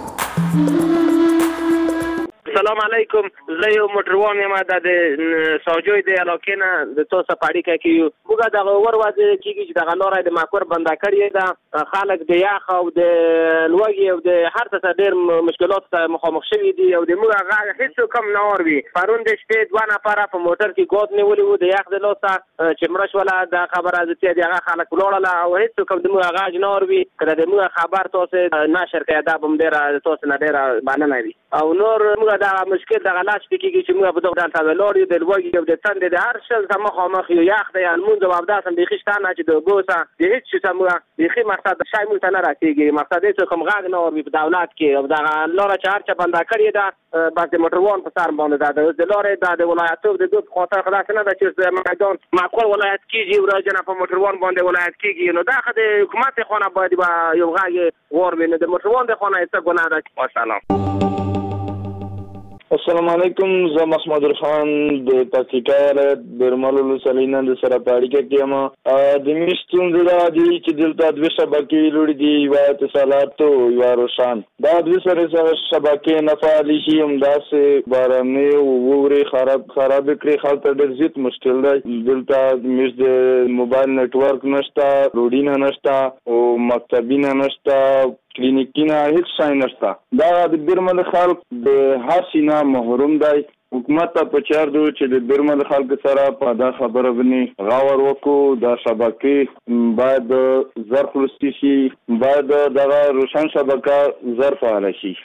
سلام علیکم، زه یو موټروان یم د ساجوی د علاقې نه د تاسو په اړیکه کې یو. موږ دغه ور وځي کېږي چې دغه لاره د ماکور بنده کړې ده، خلک د یخ او د لوږې او د هر څه ډېر مشکلات سره مخامخ شوي دي او د موږ غږ هېڅ کم نه اوري. پرون د شپې دوه نفره په موټر کې ګود نیولي وو د یخ د لاسه چې مړه شوله. دا خبره زه چې هغه خلک ولاړله او هېڅ کم د موږ غږ نه اوري. که د موږ خبر تاسو نشر کړئ دا به هم ډېره تاسو نه ډېره مننه وي. او نور موږ دغه مشکل دغه لاس کېږي چې موږ په دغه ډول ته ولاړ یو د لوږې او د تندې د هر شي سره مخامخ یو، یخ دی، لمونځ او اودس هم بیخي شته نه چې د اوبو څخه د هېڅ شي څخه موږ بیخي مقصد شی موږ ته نه رسېږي. مقصد یې څوک هم غږ نه اوري په دولت کې او دغه لاره چې هر چا بنده کړې ده بس د موټروان په سر باندې ده. د لارې دا د ولایتوب د دوی په خاطر خو داسې نه ده چې د میدان معقول ولایت کېږي او راجنه په موټروان باندې ولایت کېږي. نو دا خو د حکومت خوا نه باید یو غږ واوري، نو د موټروان د خوا نه څه ګناه ده. ماشاءالله. السلام علیکم، زه محمد خان د پاکستان د مرملو سلینا د سره پاړیکه کېما. د میشتون دا دی چې دلته د شبکې لوري دی یو اتصالات او یو روشن دا د سره شبکې نه فعال شي هم داسې بارانه او ووري خراب خراب کړی. خلک ډېر زیات مشکل دی. دلته میش د موبایل نتورک نشته، روډینه نشته او مکتبینه نشته، کلینیکینه هیڅ شای نشته. دا د برمل خلک د هر سینا محروم دی. حکومت ته پچار دو چې د برمل خلک سره په دا خبره باندې غور وکړو. دا شبکې باید زر خلاص شي، باید دغه روشن شبکه زر فعال شي.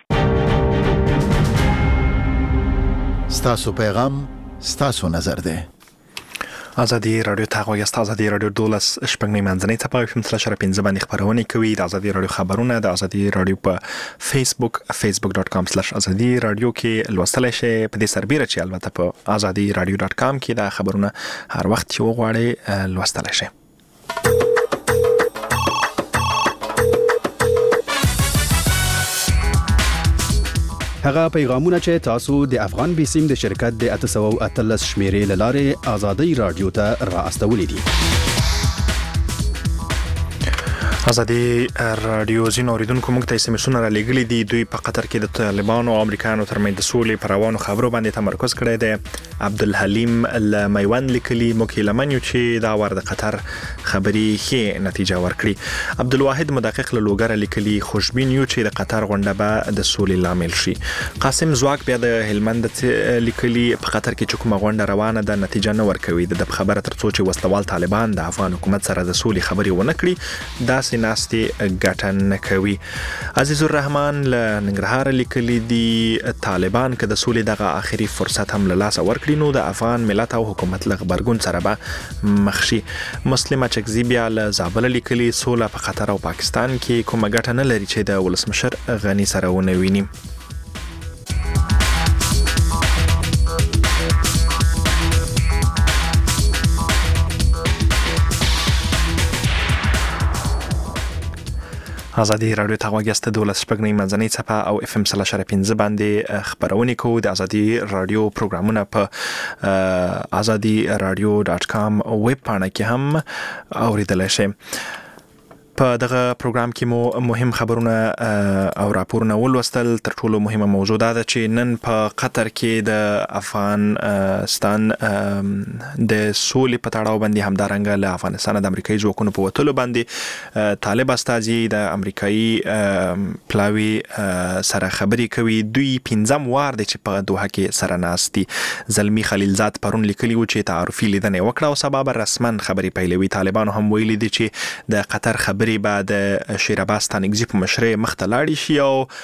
ستاسو پیغام ستاسو نظر دی. ازادي رادیو ته غوږ یاست. ازادي رادیو دولس شپږ نیم منځنۍ څپه او اف ام سل شره پنځه باندې خبرونه کوي. د ازادي رادیو خبرونه د ازادي رادیو په فیسبوک فیسبوک ډاټ کام سلاش ازادي رادیو کې لوستلی شئ. په دې سربیره چې البته په ازادي رادیو ډاټ کام کې دا خبرونه هر وخت چې وغواړئ لوستلی شئ. هغه پیغامونه چې تاسو د افغان بیسیم د شرکت د اته سوه او اتلس شمیرې له لارې ازادي رادیو ته را استولې دي. ازادي رادیو زین اوریدونکو موږ ته سمسونه را لګلې دي. دوی په قطر کې د طالبانو او امریکایانو ترمنځ د سولې پر روانو خبرو باندې تمرکز کړی دی. عبدالحلیم المیوند لیکلي موږ لمنیو چې دا ور د قطر خبري ښه نتیجه ورکړي. عبدالواحد مدقق له لوګر لیکلي خوشبین یو چې د قطر غونډه به د سولې لامل شي. قاسم زواک بیا د هلمند لیکلي په قطر کې چې کومه غونډه روانه ده نتیجه نه ورکوي. د خبره ترڅو چې وسلوال طالبان د افغان حکومت سره د سولې خبرې ونه کړي داسې ناستې ګټه نه کوي. عزیز الرحمن له ننګرهار لیکلي دي طالبان که د سولې دغه آخري فرصت هم له لاسه ورکړي نو د افغان ملت او حکومت له غبرګون سره به مخ شي. مسلمه چکزي بیا له زابل لیکلي سوله په قطر او پاکستان کې کومه ګټه نه لري چې د ولسمشر غني سره ونه ویني. ازادي رادیو ته غوږیاست. دولس شپږ منځنۍ څپه او اف ام سل اشاره پنځه باندې خبرونه کوو. د ازادي رادیو پروګرامونه په ازادي رادیو ډاټ کام ویب پاڼه کې هم اوریدلای شئ. په دغه پروګرام کې مو مهم خبرونه او راپورونه ولوستل. تر ټولو مهمه موضوع دا ده چې نن په قطر کې د افغانستان د سولې په تړاو باندې همدارنګه له افغانستان د امریکایي ځواکونو په وتلو باندې طالب استازي د امریکایي پلاوي سره خبرې کوي. دوی پنځم وار دی چې په دوحه کې سره ناست دي. زلمی خلیلزاد پرون لیکلي و چې تعارفي لیدنه وکړه او سبا به رسما خبرې پیلوي. طالبانو هم ویلي دي چې د قطر خبرې بعد شیر عباس تانګزي په مشرۍ مخته لاړ شي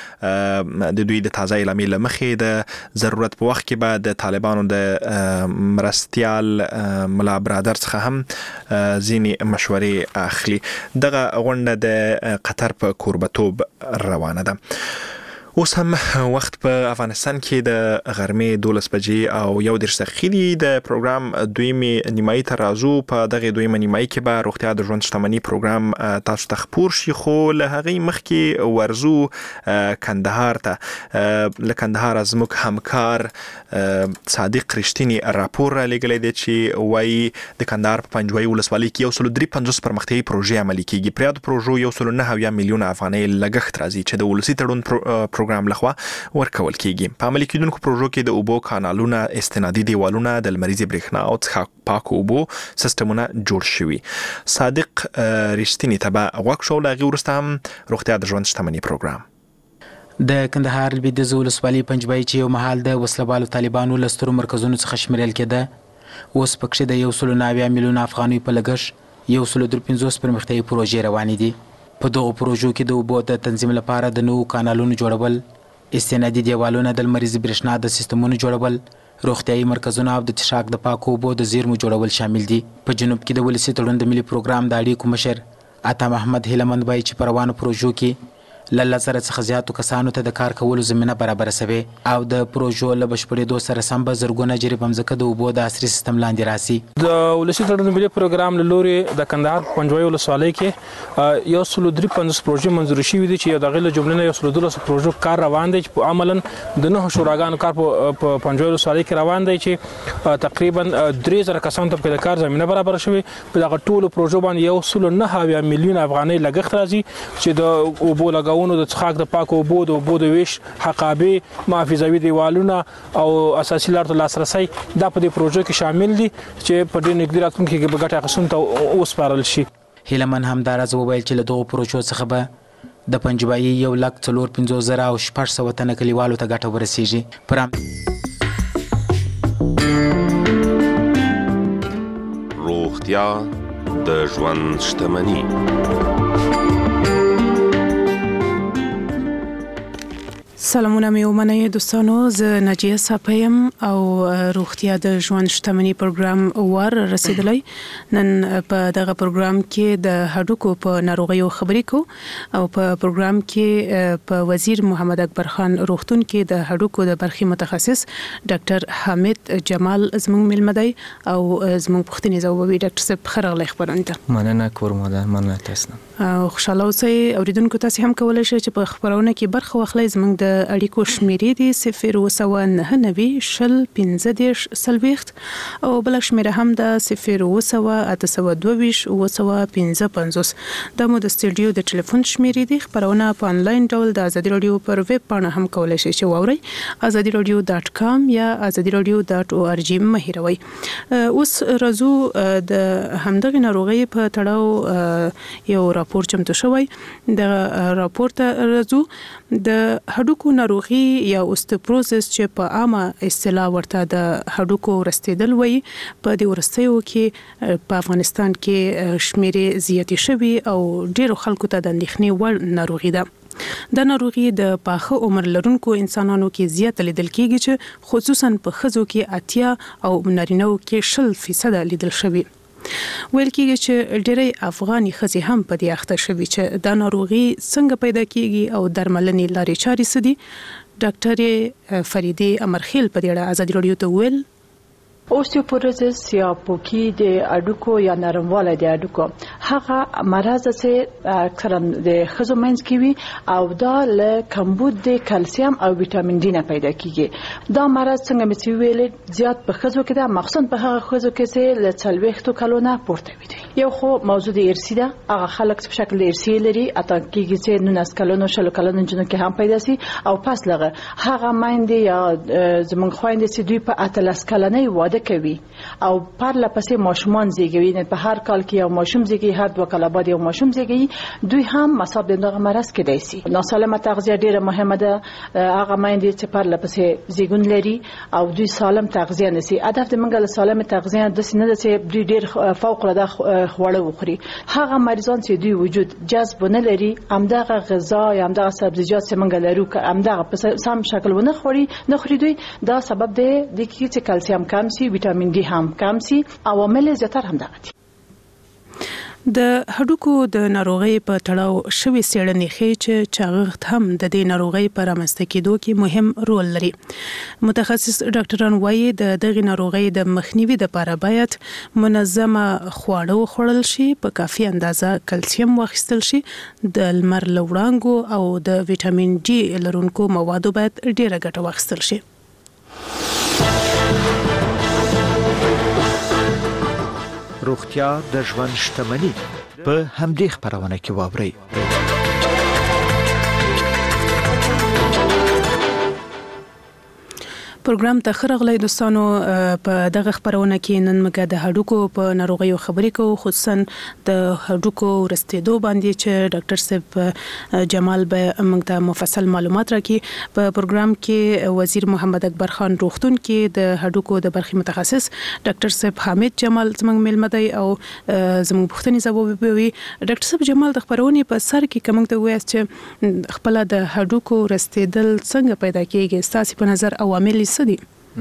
او د دوی د تازه اعلامیې له مخې د ضرورت په وخت کې به د طالبانو د مرستیال ملا برادر څخه هم ځینې مشورې اخلي. دغه غونډه د قطر په کوربتوب روانه ده. اوس هم وخت په افغانستان کې د غرمې دولس بجې او یو دېرش دقیقې دي. د پروګرام دویمې نیمایي ته راځو. په دغه دویمه نیمایي کې به روغتیا د ژوند شتمني پروګرام تاسو ته خپور شي خو له هغې مخکې ورزو کندهار ته. له کندهاره زموږ همکار صادق رښتیني راپور را لېږلی دی چې وایي د کندهار په پنجوایي ولسوالۍ کې یو سلو درې پنځوس پرمختیایي پروژې عملي کېږي. په یادو پروژو یو سلو نهه اویا میلیونه افغانۍ لګښت راځي چې د ولسي تړون پروګرام لخوا ورکول کېږي. په عملي کېدونکو پروژو کې د اوبو کانالونه، استنادي دیوالونه، د لمریزې برېښنا او څښاک پاکو اوبو سیستمونه جوړ شوي. صادق رښتیني ته به غوږ شو. له هغې وروسته هم روغتیا د ژوند شتمني پروګرام. د کندهار لویدیځه ولسوالۍ پنجبای چې یو مهال د وسلوالو طالبانو له سترو مرکزونو څخه شمیرل کېده اوس پکښې د یو سلو نهه اویا میلیونه افغانیو په لګښت یو سلو درې پنځوس پرمختیایي پروژې روانې دي. په دغو پروژو کې د اوبو د تنظیم لپاره د نوو کانالونو جوړول، استنادي دیوالونه، د لمریزې برېښنا د سیستمونو جوړول، روغتیایي مرکزونه او د څښاک د پاکو اوبو د زیرمو جوړول شامل دي. په جنوب کې د ولسي تړون د ملي پروګرام د اړیکو مشر عطا محمد هیلمند وایي چې په روانو پروژو کې له لس زره څخه زیاتو کسانو ته د کار کولو زمینه برابره سوې او د پروژو له بشپړېدو سره سم به زرګونه جرې په مځکه د اوبو د عصري سیستم لاندې راسي. د ولسي تړون ملي پروګرام له لورې د کندهار په پنجوایي ولسوالۍ کې یو سلو درې پنځوس پروژې منظور شوي دي چې یو د هغې له جملې نه یو سلو دولس پروژو کار روان دی چې په عملاً د نهو شوراګانو کار په پنجوایي ولسوالۍ کې روان دی چې تقریبا درې زره کسانو ته پکې د کار زمینه برابره شوې. په دغه ټولو پروژو باندې یو سلو نهه اویا میلیونه افغانۍ لګښت راځي چې د اوبو لګونو، د څښاک د پاکو اوبو، د اوبو د ویش، حقابې، محافظوي دیوالونه او اساسي لارو ته لاسرسی دا په دې پروژو کې شامل دي چې په ډېر نږدې راتلونکي کې به ګټه اخیستونکو ته وسپارل شي. هیلمن هم دا راز وویل چې له دغو پروژو څخه به د پنجبایي یو لک څلور پنځوس زره او شپږ سوه تنه کلیوالو ته ګټه ورسیږي. پر روغتیا د ژوند شتمني. سلامونه مې ومنئ دوستانو. زه ناجیه صاحب او روغتیا د ژوند شتمني پروګرام ور رسیدلی. نن په دغه پروګرام کې د هډوکو په ناروغیو خبرې کوو او په پروګرام کې په وزیر محمد اکبر خان روغتون کې د هډوکو د برخې متخصص ډاکټر حامد جمال زموږ میلمه دی او زموږ پوښتنې ځوابوي. ډاکټر صاحب ښه راغلی خپرونې ته. مننه کورماده، مننه تاسو. خوشاله اوسئ. اوریدونکو تاسو هم کولای شئ چې په خبرونه کې برخه واخلئ. زموږ د اړیکو شمیرې دي صفر اوه سوه نهه نوي شل پنځه دېرش څلوېښت او بل شمیره هم د صفر اوه سوه اته سوه دوه ویشت اوه سوه پنځه پنځوس. د مو د سټوډیو د ټلیفون شمیرې دي. خبرونه په انلاین ډول د ازادي رادیو پر ویب پاڼه هم کولای شئ چې واورئ ازادي رادیو ډاټ کام یا ازادي رادیو ډاټ او ار جی مه هیروئ. اوس راځو د همدغه ناروغي په تړاو یو راپور چمتو شوی. د راپور ته راځو. د هډوکو ناروغي یا اوستوپروزس چې په عامه اصطلاح ورته د هډوکو ورستېدل وایي په دې ورستیو کې په افغانستان کې شمیرې زیاتې شوي او ډیرو خلکو ته د اندېښنې وړ ناروغي ده. د ناروغي د پاخه عمر لرونکو انسانانو کې زیات لیدل کېږي چې خصوصا په ښځو کې اتیا او نارینه‌و کې شل فیصد لیدل شوي. ویل کېږي چې ډېری افغاني ښځې هم په دې اخته شوي چې دا ناروغي څنګه پیدا کېږي او درملنې لارې چارې څه دي. ډاکټر فریدې امرخیل په دې اړه ازادي رادیو ته ویل اوستیوپوروزس یا پوکی د اډوکو یا نرموالی د اډوکو هغه مرض چې اکثرا د ښځو منځ کې وي او دا له کمبود د کلسیم او ویټامین ډي نه پیدا کیږي. دا مرض څنګه مې چې ویل زیات په ښځو کې ده، مخصوصا په هغه ښځو کې چې له څلوېښتو کالو نه پورته وي. یو خو موضوع د ارثي ده، هغه خلک په شکل د ارثي لري اته کېږي چې نولس کلونو شلو کلونو جنو کې هم پیدا سي او پس لغه هغه مایندې یا زمونږ خویندې چې دوی په اتلس کلنۍ واده کوي او پرله پسې ماشومان زیږوي، نه په هر کال کې یو ماشوم زیږي، هر دوه کاله بعد یو ماشوم زیږي، دوی هم مصاب دغه مرض کېدای شي. ناسالمه تغذیه ډیره مهمه ده. هغه مایندې چې پرله پسې زیږون لري او دوی سالم تغذیه نسی. هدف د منګل سالم تغذیه د سینې د چې دوی ډیر فوق العاده خواړه وخوري. هغه مریضان چې دوی وجود جذب نه لري همدغه غذا یا همدغه سبزیجات چې منګل لرو که همدغه په سم شکل ونه خوري نه خوري دوی، دا سبب دی د کې چې کلسیم کم سي، ویټامین ډي هم کم سي، عوامل زیاتره هم دغه دي. د هډوکو د ناروغۍ په تړاو شوي څېړنې ښیي چې چاغښت هم د دې ناروغۍ په رامنځته کېدو کې مهم رول لري. متخصص ډاکټران وایي د دغې ناروغۍ د مخنیوي لپاره باید منظمه خواړه وخوړل شي، په کافي اندازه کلسیم واخیستل شي، د لمر له وړانګو او د ویټامین ډي لرونکو موادو باید ډیره ګټه واخیستل شي. روغتیا د ژوند شتمني په همدې خبرونه کې واورئ. پروګرام ته خرغلې دوستانو. په دغه خبرونه کې نن موږ د هډوکو په ناروغیو خبرې کوو، خصوصا د هډوکو ورستېدو باندې چې ډاکټر صاحب جمال به موږ ته مفصل معلومات راکړي. په پروګرام کې وزیر محمد اکبر خان روغتون کې د هډوکو د برخې متخصص ډاکټر صاحب حامد جمال زموږ میلمه دی او زموږ پوښتنې ځواب کوي. ډاکټر صاحب جمال د خبرونې په سر کې کوم ته وایي چې خپل د هډوکو ورستېدل څنګه پیدا کیږي، ستاسو په نظر عوامل سدي؟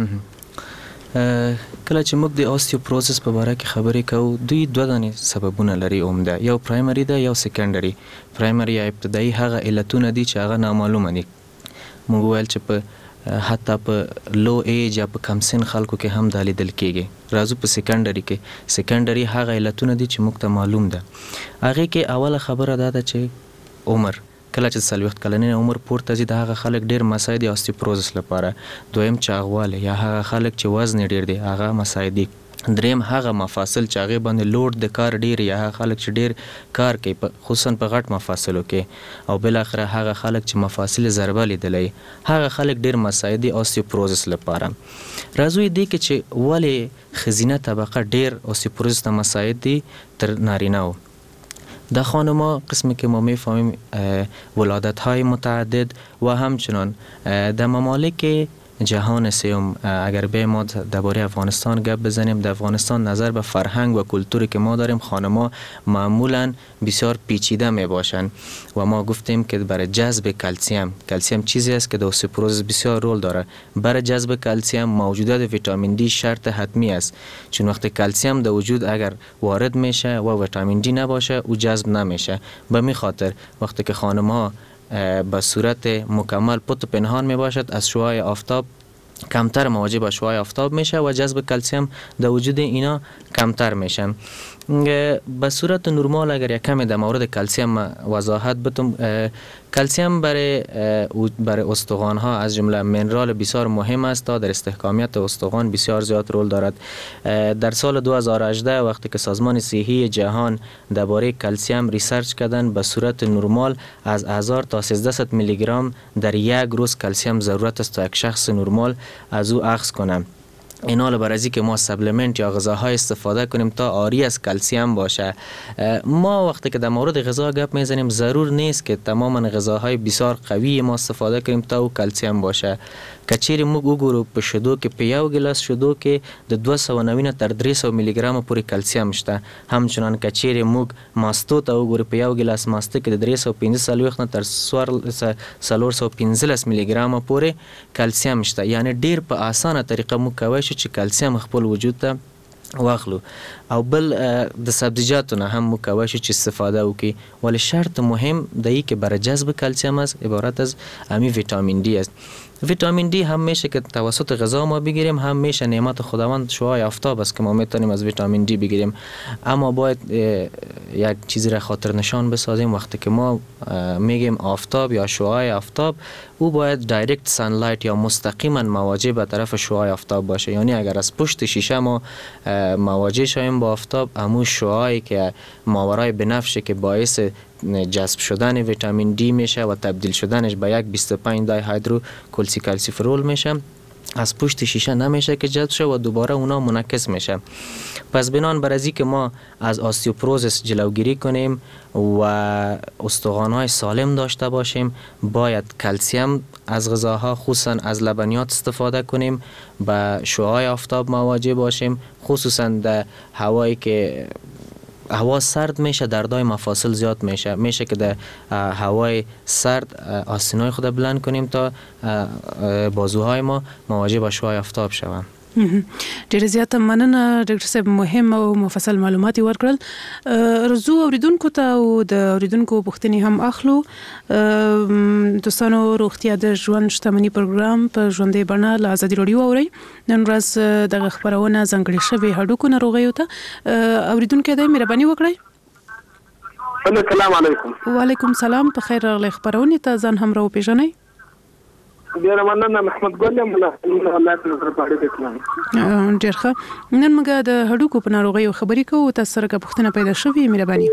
کله چې موږ د اوستیوپروزس په اړه کې خبرې کوو، دوی دوه دانې سببونه لري عمده. یو پرایمري ده، یو سیکنډري. پرایمري یا ابتدایي هغه علتونه دي چې هغه نامعلومه دي. موږ ویل چې په حتی په لو ایج یا په کم سن خلکو کې هم دا لیدل کېږي. راځو په سیکنډري کې. سیکنډري هغه علتونه دي چې موږ ته معلوم ده. هغه کې اوله خبره دا ده چې عمر، کله چې څلوېښت کلنۍ عمر پورته ځي د هغه خلک ډېر مسایل دي اوستیوپروزس لپاره. دویم چاغوالی یا هغه خلک چې وزن ډېر دی هغه مسایل دي. دریم هغه مفاصل چې هغې باندې لوډ د کار ډېر یا هغه خلک چې ډېر کار کوي خصوصا په غټ مفاصلو کې، او بالاخره هغه خلک چې مفاصل ضربه لیدلی هغه خلک ډېر مسایل دي اوستیوپروزس لپاره. راځو دې کې چې ولې ښځینه طبقه ډېر اوستیوپروزس ته مسایل دي تر نارینه‌و. در خانم‌ها قسمی که ما می‌فهمیم ولادت‌های متعدد و همچنان در ممالک جهان سوم اگر به ما درباره افغانستان گپ بزنیم، در افغانستان نظر به فرهنگ و کلتوری که ما داریم خانم‌ها معمولاً بسیار پیچیده میباشند و ما گفتیم که برای جذب کلسیم، کلسیم چیزی است که در اوستیوپروزس بسیار رول داره. برای جذب کلسیم موجودیت ویتامین دی شرط حتمی است، چون وقتی کلسیم در وجود اگر وارد میشه و ویتامین دی نباشه او جذب نمیشه. به می خاطر وقتی که خانم‌ها به صورت مکمل پت پنهان می باشد از شعاع آفتاب کمتر مواجه با شعاع آفتاب میشه و جذب کلسیم در وجود اینا کمتر میشه. به صورت نرمال اگر یک کمی در مورد کلسیم وضاحت بدم، کلسیم برای برای استخوان ها از جمله منرال بسیار مهم است تا در استحکامیت استخوان بسیار زیاد رول دارد. در سال دو هزار و هجده وقتی که سازمان صحی جهان درباره کلسیم ریسرچ کردن، به صورت نرمال از هزار تا سیزده میلی گرم در یک روز کلسیم ضرورت است تا یک شخص نرمال از او اخذ کنه. این حال بر از که ما سپلمنت یا غذاهای استفاده کنیم تا آری از کلسیم باشه. ما وقتی که در مورد غذا گپ میزنیم ضرور نیست که تماما غذاهای بسیار قوی ما استفاده کنیم تا او کلسیم باشه. کچیر موږ وګورو په شیدو کې په یو ګلاس شیدو کې د دوه سوه نوي تر درې سوه میلی ګرامه پورې کلسیم شته. همچنان کچیر موږ ماستو ته وګورو په یو ګلاس ماسته کې د درې سوه پنځه څلوېښت نه تر څلور سوه پنځلس میلی ګرامه پورې کلسیم شته. یعنی ډیر په اسانه طریقه موږ کولی شو چې کلسیم خپل وجود ته واخلو. او بل د سبزیجاتو نه هم موږ کولی شو چې استفاده وکړي، ولی شرط مهم دی که برای جذب کلسیم است عبارت از امی ویتامین دی است. ویتامین دی هم میشه که توسط غذا ما بگیریم، هم میشه نعمت خداوند شعاع آفتاب است که ما میتونیم از ویتامین دی بگیریم. اما باید یک چیزی را خاطر نشان بسازیم، وقتی که ما میگیم آفتاب یا شعاع آفتاب، او باید دایرکت سانلایت یا مستقیما مواجه به طرف شعاع آفتاب باشه. یعنی اگر از پشت شیشه ما مواجه شویم با آفتاب، همون شعاعی که ماورای بنفشه که باعث جذب شدن ویتامین دی میشه و تبدیل شدنش به یک بیست و پنج دای هیدرو کلسیکالسیفرول میشه، از پشت شیشه نمیشه که جذب شه و دوباره اونا منعکس میشه. پس بنان بر از که ما از آستیوپروزس جلوگیری کنیم و استخوان‌های سالم داشته باشیم، باید کلسیم از غذاها خصوصا از لبنیات استفاده کنیم، با شعاع آفتاب مواجه باشیم، خصوصا در هوایی که هوا سرد میشه، دردای مفاصل زیاد میشه. میشه که در هوای سرد آستینای خود بلند کنیم تا بازوهای ما مواجه با شعاع آفتاب شوند. ډیره زیاته مننه ډاکټر صاحب، مهم او مفصل معلومات ورکړل. رزو اوریدونکو ته او د اوریدونکو پوښتنې هم اخلو. دوستانو، روغتیا د ژوند شتمنۍ پروګرام په ژوندۍ بڼه له ازادي راډیو اورئ. نن ورځ دغه خپرونه ځانګړې شوې هډوکو ناروغیو ته. اوریدونکو ته مهرباني وکړئ. السلام علیکم. وعلیکم السلام. په خیر راغلی خپرونې ته ځان هم را وپېژنئ. ډیره مننه، محمد ګل یم، الله تعالی پاړې دکلم. ډیر ښه. نن موږ د هډوکو په ناروغیو خبرې کوو. تاسو سره که پوښتنه پیدا شوې مهرباني.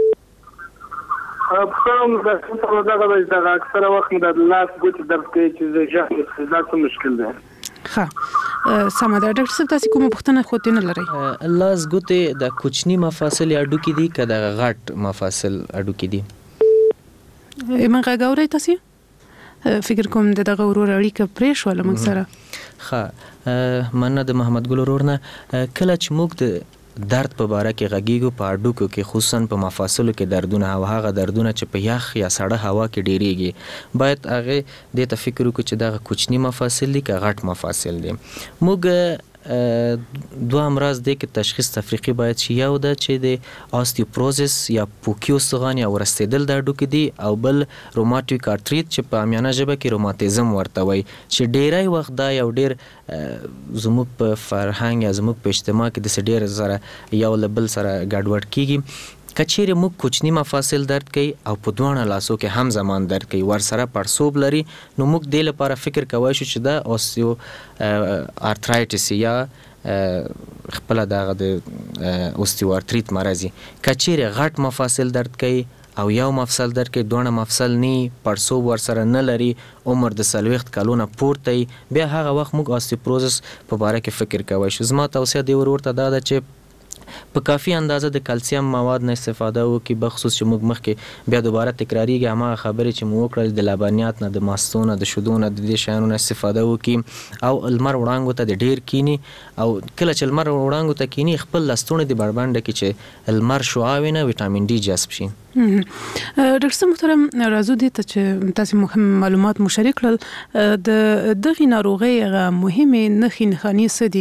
پوښتنه د څه دغه د اکثره وخت د لاس ګوتې درد کوي چې د ژغ دا څه مشکل دی؟ ښه سمه ده. ډاکټر صاحب، تاسو کومه پوښتنه خو نه لرئ؟ لاس ګوتې د کوچني مفاصل هډوکي دي که د غټ مفاصل هډوکي دي؟ من غږ اورئ تاسو؟ فکر کوم د دغه ورور اړیکه پرې شوله موږ سره. ښه مننه د محمد ګل ورور نه. کله چې موږ د درد په باره کې غږیږو په هډوکو کې، خصوصا په مفاصلو کې دردونه او هغه دردونه چې په یخ یا سړه هوا کې ډیریږي، باید هغه دې ته فکر وکړو چې دغه کوچني مفاصل دي که غټ مفاصل دي. موږ دو امراض دی که تشخیص تفریقی باید شي. یو ده چې د آستیوپروزس یا پوکی استخوان یا ورستېدل د هډوکي دي، او بل روماتیک آرتریت چې په عامیانه ژبه کې روماتیزم ورته وایي، چې ډیری وخت دا یو ډیر زموږ په فرهنګ یا زموږ په اجتماع کې داسې ډیر سره یو له بل سره ګډوډ کیږي. کچېرې موږ کوچني مفاصل درد کوي او په دواړه لاسو کې هم زمان درد کوي، ورسره پړسوب لري، نو موږ دې لپاره فکر کولی شو چې دا اوستیو آرترایټس یا خپله دغه د اوستیو آرتریت مرض وي. کچېرې غټ مفاصل درد کوي او یو مفصل درد کوي، دواړه مفصل نه پړسوب ورسره نه لري، عمر د څلوېښت کلونه پورته وي، بیا هغه وخت موږ آستیوپروزس په باره کې فکر کولی شو. زما توصیه دې ورور ته دا ده چې په کافي اندازه د کلسیم مواد نه استفاده وکړي، بخصوص چې موږ مخکې بیا دوباره تکراریږي هماغه خبرې چې موږ وکړل، د لبنیات نه، د ماستو نه، د شیدو نه، د دې شیانو نه استفاده وکړي، او لمر وړانګو ته د ډیر کینی، او کله چې لمر وړانګو ته کینی خپل لستوڼې د بربنډه کې چې لمر شعاع وینه ویټامین ډي جذب شي. ډاکټر صاحب محترم، راځو دې ته چې تاسو مهم معلومات مشارک کړل. د دغه ناروغۍ غو مهمه نښې نښانې څه دي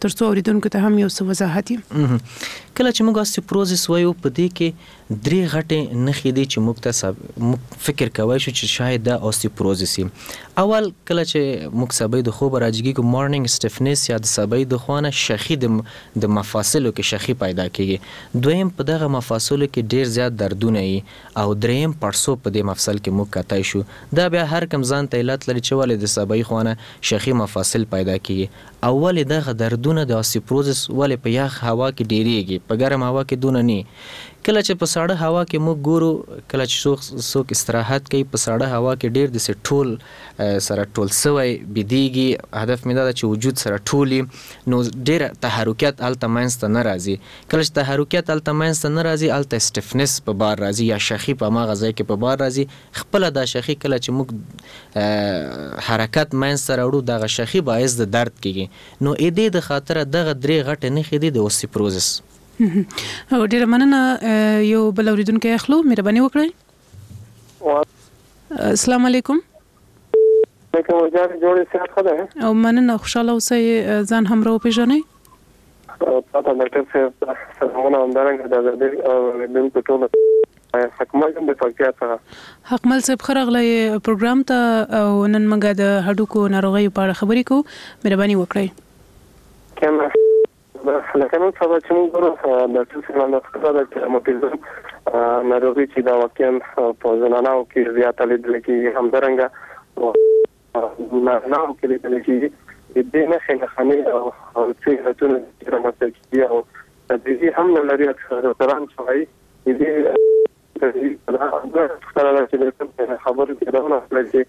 ترڅو اوریدونکو ته هم یو څه وضاحت یې. کله چې موږ اوستیوپروزس وایو په دې کې درې غټې نښې دي چې موږ ته فکر کوی شو چې شاید دا اوستیوپروزس وي. اول کله چې موږ سبا د خوب راځيږي مارنینګ سټیفنس یا د سبا د خوانه شخی د د مفاصلو کې شخی پیدا کیږي. دویم په دغه مفاصلو کې ډیر زیات دردونه وي او دریم پړسو په دې مفصل کې موږ کتای شو. دا بیا هر کم ځان ته علت لري چې ولې د سبا خوانه شخی مفاصل پیدا کیږي. اول دغه دردونه د اوستیوپروزس ولې په یخ هوا کې ډیریږي په ګرم هوا کې دونه نه. کله چې په ساړه هوا کې موږ ګورو کله چې څوک استراحت کوي په ساړه هوا کې ډیر د ټول سره ټول سوی بيدیږي. هدف مې دا چې وجود سره ټولي نو ډیر تحرکات الته مینسته نه راځي. کله چې تحرکات الته مینسته نه راځي الته سټیفنس په بار راځي یا شخی په ماغه ځای کې په بار راځي. خپل د شخی کله چې موږ حرکت مینسته راوړو دغه شخی باعث د درد کیږي. نو اې دې د خاطر دغه درې غټ نه خېدي د اوستیوپروزس. او ډیر مننه یو بل اوریدونکو اخلو مهرباني وکړئ. السلام علیکم. علیکم جان جوړې صحت خده او مننه خوشاله اوسئ ځان هم راو پیژنئ. او تاسو ډاکټر صاحب سلامونه همدارنګه د دې او د دې ټول حکمل د پکتیا څخه حکمل صاحب خرغله پروګرام ته او نن موږ د هډوکو ناروغیو په اړه خبرې کوو. مهرباني وکړئ. کله لکه نو څه چې موږ ورو د ټول نه خبره د موټیزم ناروغي چې دا واقعا په زنانو کې زیاته لیدل کېږي همدارنګه نه نه کې لیدل کېږي. د دې نه خنخانه او چې راتونه چې رامنځته کیږي او د دې هم نه لري اکثر تران شوی دې د هغه څخه چې د خبرو کې دا نه لږه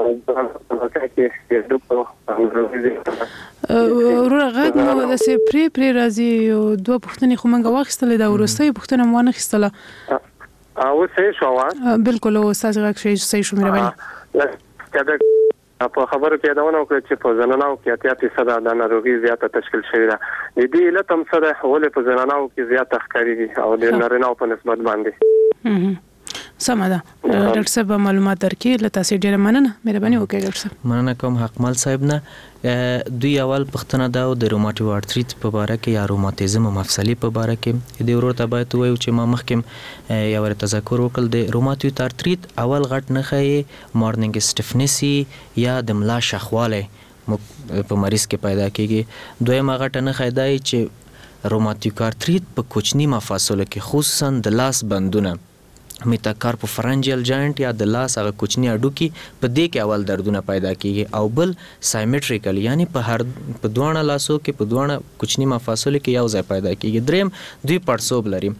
ورور غږ مو د سي پری پری راځي او دوه پښتنې خو منګه واخستلې دا ورسته پښتنه مو نه خستله او صحیح شو بالکل او استاد غږ شي صحیح شو مهرباني. کله په خبرو کې دا ونه وکړي چې په زنانو کې اتیا فیصد د ناروغي زیاته تشکیل شوی ده. د دې علت هم څه ده ولې په زنانو کې زیاته ښکاري او د نارینه‌و په نسبت باندې. سمه ده ډاکټر صاحب معلومات درکې له تاسو ډیره مننه. مهرباني وکړئ ډاکټر صاحب. مننه کوم حکمل صاحب نه. دوی اول پښتنه دا د روماتوید ارتریت په اړه کې یا روماتیزم مفصلي په اړه کې د ورور ته باید وایو چې ما مخکې یو ور تذکر وکړل د روماتوید ارتریت اول غټ نه خې مارنینګ سټیفنسي یا د ملا شخواله په مریض کې پیدا کیږي. دویمه غټ نه خې دای چې روماتوید ارتریت په کوچني مفاصلو کې خصوصا د لاس بندونه میتاکارپوفرنجل جاینټ یا د لاس هغه کوچنی اډوکی په دې کې اول دردونه پیدا کیږي او بل سایمټریکل یعنی په هر په دوه لاسو کې په دوه کوچنی مفاصلو کې یو ځای پیدا کیږي. دریم دوی پړسوب لري.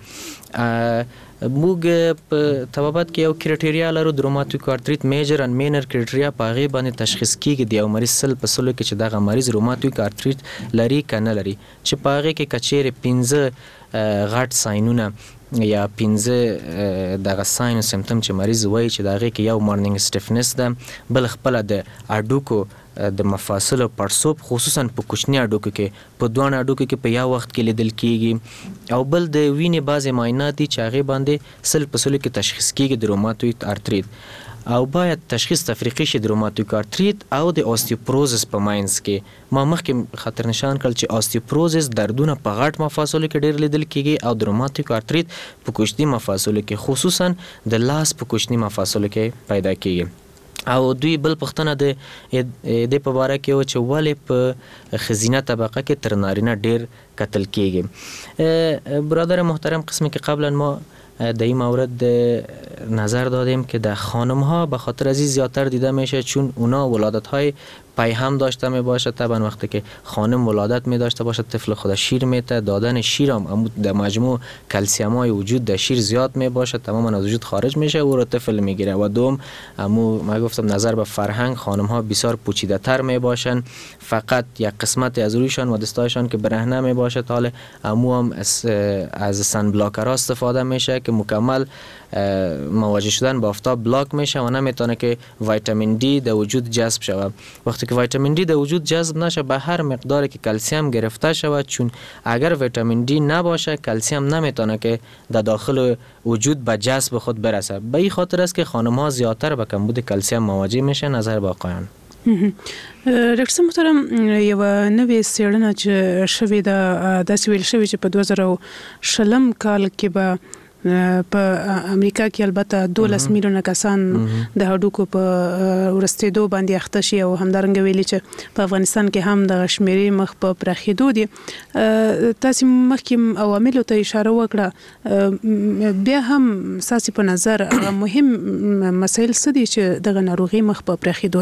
موږ په طبابت کې یو کرایټیریا لرو د روماتوید ارتریت میجر اند مینر کرایټیریا په هغه باندې تشخیص کیږي د یو مریض سل په سلو کې چې دغه مریض روماتوید ارتریت لري کنه لري چې په هغه کې کچېره پنځه غټ ساينونه یا پنځه دغه ساين سمپټم چې مریض وایي چې دغه کې یو مارنینګ سټیفنس ده بل خپل د اډوکو د مفاصلو پړسوب خصوصا په کوچنی اډوکو کې په دوه اډوکو کې په یو وخت کې لیدل کیږي او بل د وینې بعضی معاینات چې هغه باندې سل په سلو کې تشخیص کیږي د روماتوید ارتریت او باید تشخیص تفریقی شي د روماتوید ارتریت او د اوستیوپروزس په ماینس کې. ما مخکې خطر نشان کړل چې اوستیوپروزس دردونه په غټ مفاصلو کې ډیر لیدل کیږي او د روماتوید ارتریت په کوچني مفاصلو کې خصوصا د لاس په کوچني مفاصلو کې پیدا کیږي. او دوی بل پښتنه د د په اړه کې و چې ولې په خزینه طبقه کې تر نارینه ډیر قتل کیږي. برادر محترم قسمی که قبلا ما در این مورد نظر دادیم که در خانم ها به خاطر ازی زیادتر دیده میشه چون اونا ولادت های پای هم داشته می باشه. طبعا وقتی که خانم ولادت می داشته باشه طفل خود شیر میته دادن شیر هم در مجموع کلسیم های وجود در شیر زیاد می باشه تماما از وجود خارج میشه او رو طفل میگیره. و دوم امو ما گفتم نظر به فرهنگ خانم ها بسیار پوچیده تر می باشن فقط یک قسمت از رویشان و دستایشان که برهنه می باشه تا حال امو هم از, از سن بلاکر استفاده میشه که مکمل مواجه شدن با آفتاب بلاک میشه و نمیتونه که ویتامین دی در وجود جذب شود. وقتی که ویتامین دی در وجود جذب نشه به هر مقداری که کلسیم گرفته شود چون اگر ویتامین دی نباشه کلسیم نمیتونه که در داخل وجود به جذب خود برسه. به این خاطر است که خانم ها زیادتر به کمبود کلسیم مواجه میشه. نظر با آقایان. ډاکټر محترم یو نوې څېړنه چې شوې ده داسې ویل شوې چې په دوه زره شلم کال کې به په امریکا کې البته دولس میلیونه کسان د هډوکو په ورستېدو باندې اخته شي او همدارنګه ویلي چې په افغانستان کې هم د شمیرې مخ په پراخېدو دي. تاسو مخکې عواملو ته اشاره وکړه، بیا هم ساسي په نظر مهم مسایل څه دي چې دغه ناروغي مخ په پراخېدو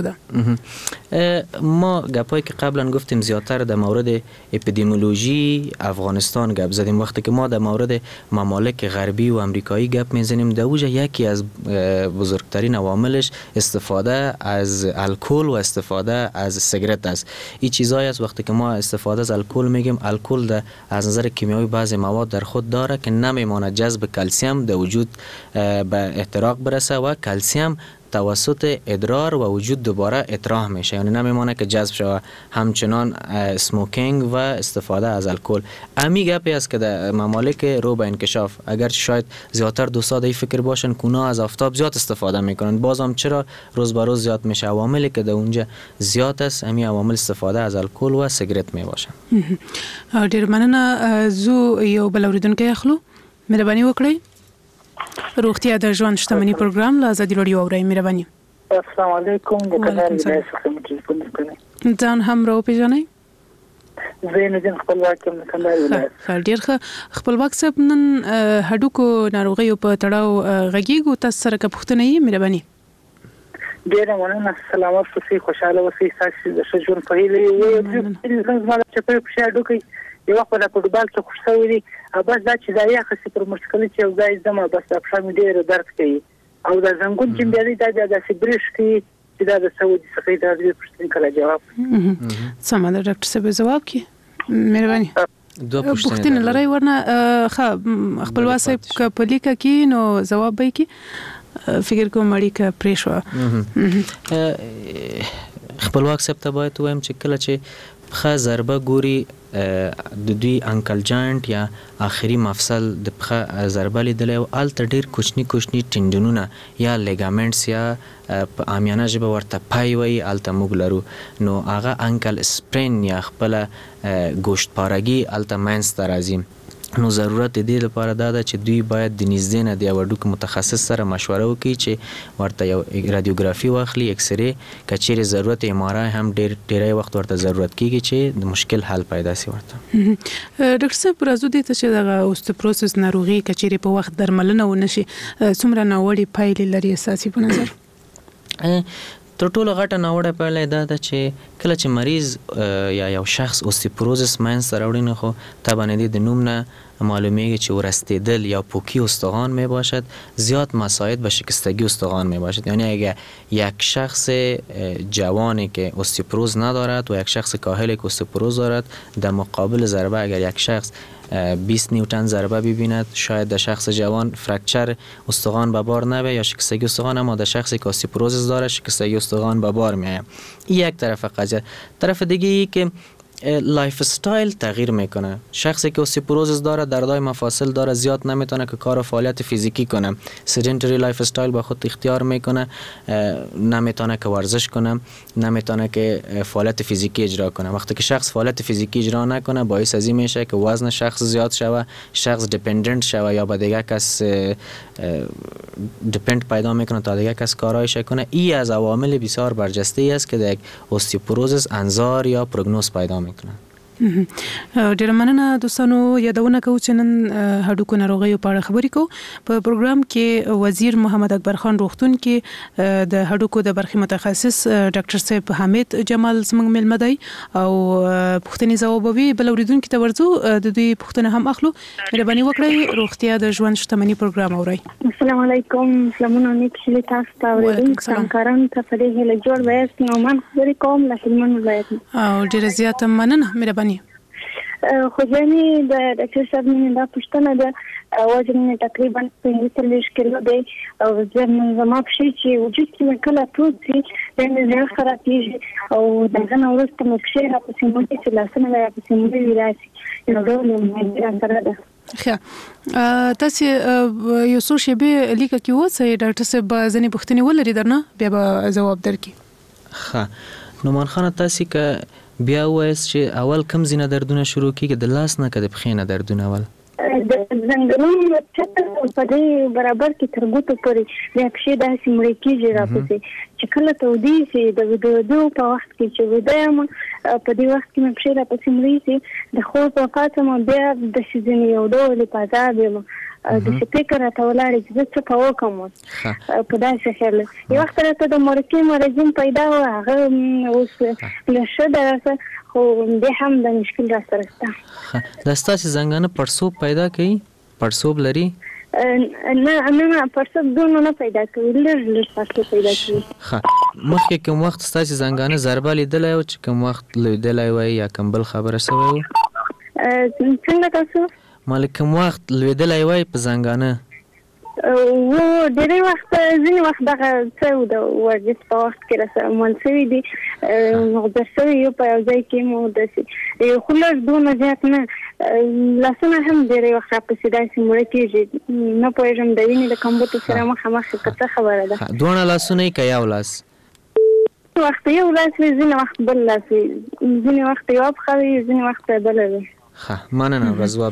ده؟ ما گپایی که قبلا گفتیم زیادتر در مورد اپیدمیولوژی افغانستان گپ زدیم. وقتی که ما در مورد ممالک غربی و امریکایی گپ میزنیم، در اوج یکی از بزرگترین عواملش استفاده از الکل و استفاده از سیگارت است. این چیزایی است وقتی که ما استفاده از الکل میگیم، الکل در از نظر کیمیایی بعضی مواد در خود داره که نمیماند جذب کلسیم در وجود به احتراق برسه و کلسیم توسط ادرار و وجود دوباره اطراح میشه، یعنی نمیمانه که جذب شود. همچنان سموکینگ و استفاده از الکل امی گپی است که در ممالک رو به انکشاف اگر شاید زیادتر دوستا ای فکر باشن که اونا از آفتاب زیاد استفاده میکنن، بازم چرا روز به روز زیاد میشه؟ عواملی که در اونجا زیاد است امی عوامل استفاده از الکل و سیگارت میباشن. ډیر مننه. زو یو بل اوریدونکو اخلو، مهرباني وکړئ. روغتیا د ژوند شتمنۍ پروګرام له ازادي راډیو اورئ. مهرباني. السلام علیکم. د کندهار ولایت څخه متشکرم کوم. ځان هم راو پیژنئ؟ زینالدین خپلواک یم د کندهار ولایت. ډیر ښه. خپلواک صاحب، نن هډوکو ناروغیو په تړاو غږیږو، تاسو سره که پوښتنه یې؟ مهرباني. ډیره مننه. سلامات اوسئ، خوشاله اوسئ، ستاسو د ښه ژوند په هیله یو زما چې په پښه هډوکی یو وخت په فوټبال کې خوښ شوی دی، او بس دا چې دا یا خسي پر مشکل چې یو ځای زما بس د پښه مې ډېر درد کوي او د زنګون چې بیا دی دا د سبریش کې چې دا د سعودي څخه دا د پښتون کله جواب سم ده. ډاکټر صاحب جواب کی مهرباني. دوه پوښتنه لري ورنه ښه خپل واسه ک په لیکه کې نو جواب به کی فکر کوم اړیکه پرې شو. خپلواک صاحب ته باید وایم چې کله چې پخه ضربه ګوري د دوی انکل جاینټ یا آخري مفصل د پخه ضربه لیدلې او الته ډیر کوچني کوچني ټینډونونه یا لیګامنټس یا په عامیانه ژبه ورته پای وایي الته موږ لرو، نو هغه انکل سپرین یا خپله ګوشت پارګي الته منځته راځي. نو ضرورت دې لپاره دا ده چې دوی باید د نږدې نه د یو هډوکي متخصص سره مشوره وکړي چې ورته یو رادیوګرافي واخلي، اکسرې، که چیرې ضرورت ایم آر آی هم ډېر ډېری وخت ورته ضرورت کیږي چې د مشکل حل پیدا شي ورته. ډاکټر صاحب، راځو دې ته چې دغه اوستوپروسس ناروغي که چیرې په وخت درملنه ونه شي څومره ناوړې پایلې لري اساسي په نظر؟ تر ټولو غټه ناوړه پایله دا ده چې کله چې مریض یا یو شخص اوستوپروزس منځته راوړي، نو خو طبعا دې د نوم نه معلومیږي چې ورستیدل یا پوکی استخوان می باشد، زیاد مساعد به شکستگی استخوان می باشد. یعنی اگر یک شخص جوانی که اوستوپروز ندارد و یک شخص کاهلی که اوستوپروز دارد، در مقابل ضربه اگر یک شخص بیست نیوتن ضربه ببیند، شاید در شخص جوان فرکچر استخوان به بار نبه یا شکستگی استخوان، اما در شخصی که اوستوپروز داره شکستگی استخوان به بار میآید. این یک طرف قضیه. طرف دیگه ای که لایف استایل تغییر میکنه. شخصی که اوستوپروز داره، دردای مفاصل داره، زیاد نمیتونه که کار و فعالیت فیزیکی کنه، سیدنتری لایف استایل با خود اختیار میکنه، نمیتونه که ورزش کنه، نمیتونه که فعالیت فیزیکی اجرا کنه. وقتی که شخص فعالیت فیزیکی اجرا نکنه، باعث از این میشه که وزن شخص زیاد شوه، شخص دیپندنت شوه یا به دیگه کس دیپند پیدا میکنه تا دیگه کس کارایش کنه. این از عوامل بسیار برجسته است که در اوستوپروز انظار یا پروگنوز پیدا میکنه. ډیره مننه دوستانو. یادونه کوم چې نن هډوکو ناروغیو په اړه خبرې کوو. په پروګرام کې وزیر محمد اکبر خان روغتون کې د هډوکو د برخې متخصص ډاکټر صاحب حمید جمال زموږ مېلمه دی او پوښتنې ځوابوي. بل اوریدونکو ته ورځو د دوی پوښتنه هم اخلو. مهرباني وکړئ، روغتیا د ژوند شتمنۍ پروګرام اورئ. السلام علیکم. سلامونه نیک شي تاسو ته اوریدونکو همکارانو ته په دې هیله جوړ وایست. نو من خبرې کوم له هلمند ولایت او ډیره زیاته مننه. مهرباني. خو ځینې د ډاکټر صاحب نه دا پوښتنه ده، وزن مې تقریبا پنځه څلوېښت کیلو دی او زما پښې چې وجود کې مې کله پروت وي بیا مې زړه خرابېږي او د هغه نه وروسته مې پښې راپسې موړي چې لاسونه مې راپسې موړي وي راسي یو ډول مې راسره ده. ښه، تاسو یو څو شېبې لیکه کې اوسئ، ډاکټر صاحب ځینې پوښتنې ولري درنه بیا به ځواب درکړي. ښه، نومان خان تاسو که بیا وایس چې اول کم زینه دردونه شروع کیږي د لاس نه کده پخې نه دردونه اول د زنګونو چې په دې برابر کې تر ګوتو پورې د پښې داسې مړې کېږي راپسې چې کله تودې شي د ودو په وخت کې چې وده یم په دې وخت کې مې پښې راپسې مړې شي د خوب په پاته مې بیا د ځینې یو ډول په عذاب یم د فکر راته ولاړې چې زه څه په وکړم په داسې خیال یو وخت راته د مرکې مرضین پیدا و هغه اوس له ښه ده خو بیا هم د مشکل را سره شته د ستاسې زنګانه پړسوب پیدا کوي پړسوب لري نه نه پړسوب دونه نه پیدا کوي لږ لږ پړسوب پیدا کوي مخکې کوم وخت ستاسې زنګانه ضربه لیدلی و چې کوم وخت لیدلی وای یا کوم بل خبره سوی و څنګه تاسو مالک کوم وخت لویدلی وای په زنګانه و ډېری وخت ځینې وخت دغه څه و د ورزش په وخت کې راسره مل شوي دي مغدر شوي یو په یو ځای کې مو داسې خو لږ دونه زیات نه لاسونه هم ډېری وخت راپسې داسې مړه کېږي نه پوهېږم د وینې د کمبوتو سره مخامخ که څه خبره ده دواړه لاسونه یې که یو لاس وخت یو لاس وي ځینې وخت بل لاس وي ځینې وخت یوه پښه وي ځینې وخت بله وي ښه مننه جواب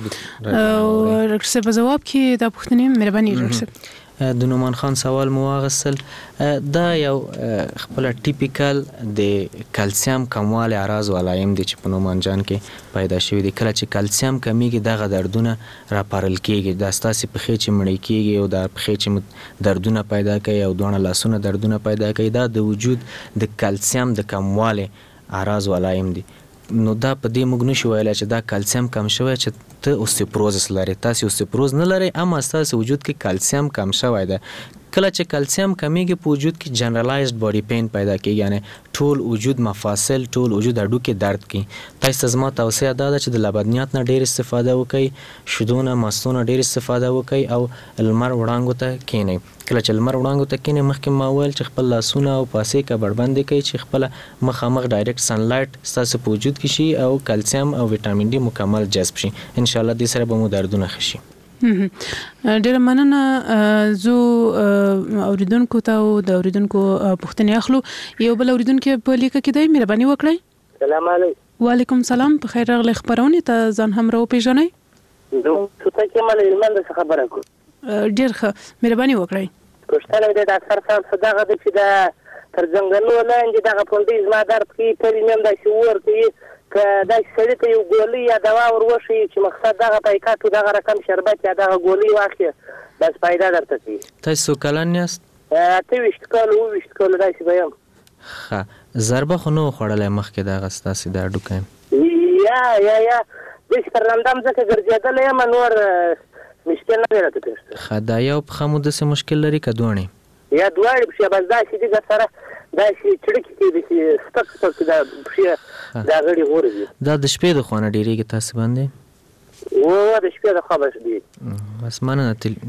ډاکټر صاحب په جواب کې دا پوښتنې مهرباني ډاکټر صاحب د نومان خان سوال مو واغستل دا یو خپل ټیپیکل د کلسیم کموالی اعراض ولایم دي چې په نومان جان کې پیدا شوی دي کله چې کلسیم کمیږي دغه دردونه راپارل کیږي دا ستاسې پښې چې مړې کیږي او دا پښې چې دردونه پیدا کوي او دواړه لاسونه دردونه پیدا کوي دا د وجود د کلسیم د کموالی اعراض ولایم دي نو دا په دې موږ نشو ویلی چې دا کلسیم کم شوی چې ته اوستیوپروزس لري تاسې اوستیوپروز نه لرئ اما ستاسې وجود کې کلسیم کم شوی ده کله چې کلسیم کمیږي په وجود کې جنرالایزد باډي پین پیدا کیږي یعنی ټول وجود مفاصل ټول وجود هډوکي درد کوي تاسو ته زما توصیه دا ده چې د لبنیات نه ډېر استفاده وکړئ شیدو نه مستو نه ډېر استفاده وکړئ او لمر وړانګو ته کښېنئ کله چې لمر وړانګو ته کښېنئ مخکې ما ویل چې خپل لاسونه او پاسې کبړبندې کوئ چې خپله مخامخ ډایرکټ سنلایټ ستاسو په وجود کې شي او کلسیم او ویټامین ډي مکمل جذب شي انشاءالله دې سره به مو دردونه ښه شي ډېره مننه زه اوریدونکو ته او د اوریدونکو پوښتنې اخلو یو بل اوریدونکو په لیکه کې دی مهرباني وکړئ سلام علیکم وعلیکم سلام په خیر راغلی خبرونه ته ځان هم راو پیژنئ زه څه کې مله علم د خبره کوم ډېر ښه مهرباني وکړئ پښتنه د ډاکټر صاحب صدقه د چې دا تر څنګه لاندې دغه پوندې زما درد کوي پرینم د شعور کوي که دا سړی ته یو ګولۍ یا دوا وروښي چې مقصد دغه پیکاټو دغه رقم شربت یا دغه ګولۍ واخلي بس پیدا درته کوي تاسو څو کلن یاست اته ویشت کاله اوه ویشت کاله داسې به یم ښه ضربه خو نه و خوړلی مخکې دغه ستاسې د هډوکی یا یا یا داسې پر لندم ځکه ګرځېدلی یم نور مشکل نه دی راته پېښ ښه دا یو پښه مو داسې مشکل لري که دواړې یا دواړې پښې بس داسې دي درسره داسې چړکې کې داسې سپک سپک دا پښې دا غړي غورځي دا د شپې د خوا نه ډېرېږي تاسې باندې و د شپې د خوا بس دی بس مننه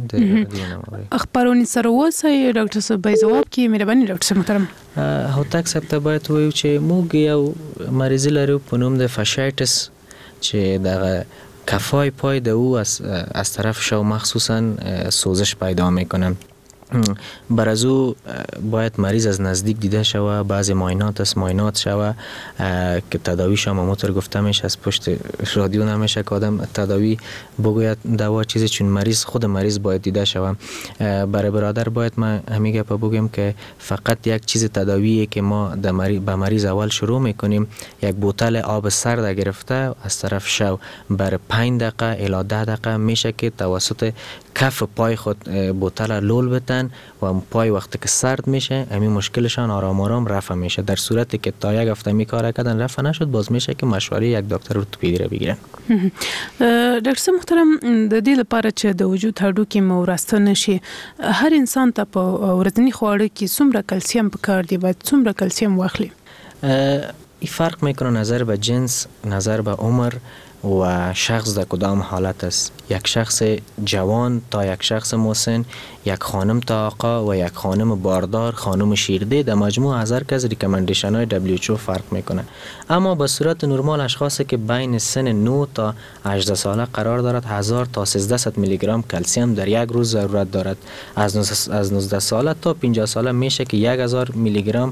خبرونه سره اوسئ ډاکټر صاحب به ځواب کې مهرباني ډاکټر صاحب محترم هوتک صاحب ته باید ووایو چې موږ یو مریضي لرو په نوم د فاشایټس چې دغه کفای پای د او از, از طرف شو مخصوصا سوزش پیدا میکنن بر از او باید مریض از نزدیک دیده شوه بعضی معاینات است معاینات شوه که تداویش هم همونطور گفته میشه از پشت رادیو نمیشه که آدم تداوی بگوید دوا چیزی چون مریض خود مریض باید دیده شوه برای برادر باید ما همیگه پا بگیم که فقط یک چیز تداویه که ما به مریض اول شروع میکنیم یک بوتل آب سرد گرفته از طرف شو بر پنج دقیقه الی ده دقیقه میشه که توسط کف پای خود بوتل لول بتن و پای وقتی که سرد میشه همین مشکلشان آرام آرام رفع میشه در صورتی که تا یک هفته می کار کردن رفع نشد باز میشه که مشوره یک دکتر ارتوپدی را بگیرن ډاکټر صاحب محترم د دې لپاره چې د وجود هډوکي مو راسته نشي هر انسان ته په ورځني خواړه کې څومره کلسیم پکار دی باید څومره کلسیم واخلي این فرق میکنه نظر به جنس نظر به عمر و شخص در کدام حالت است یک شخص جوان تا یک شخص مسن یک خانم تا آقا و یک خانم باردار خانم شیرده در مجموع هزار کس ریکامندیشن های دبلیو اچ او فرق میکنه اما به صورت نرمال اشخاصی که بین سن نه تا هجده ساله قرار دارد هزار تا سیزده میلی گرم کلسیم در یک روز ضرورت دارد از نوزده ساله تا پنجاه ساله میشه که یک هزار میلی گرم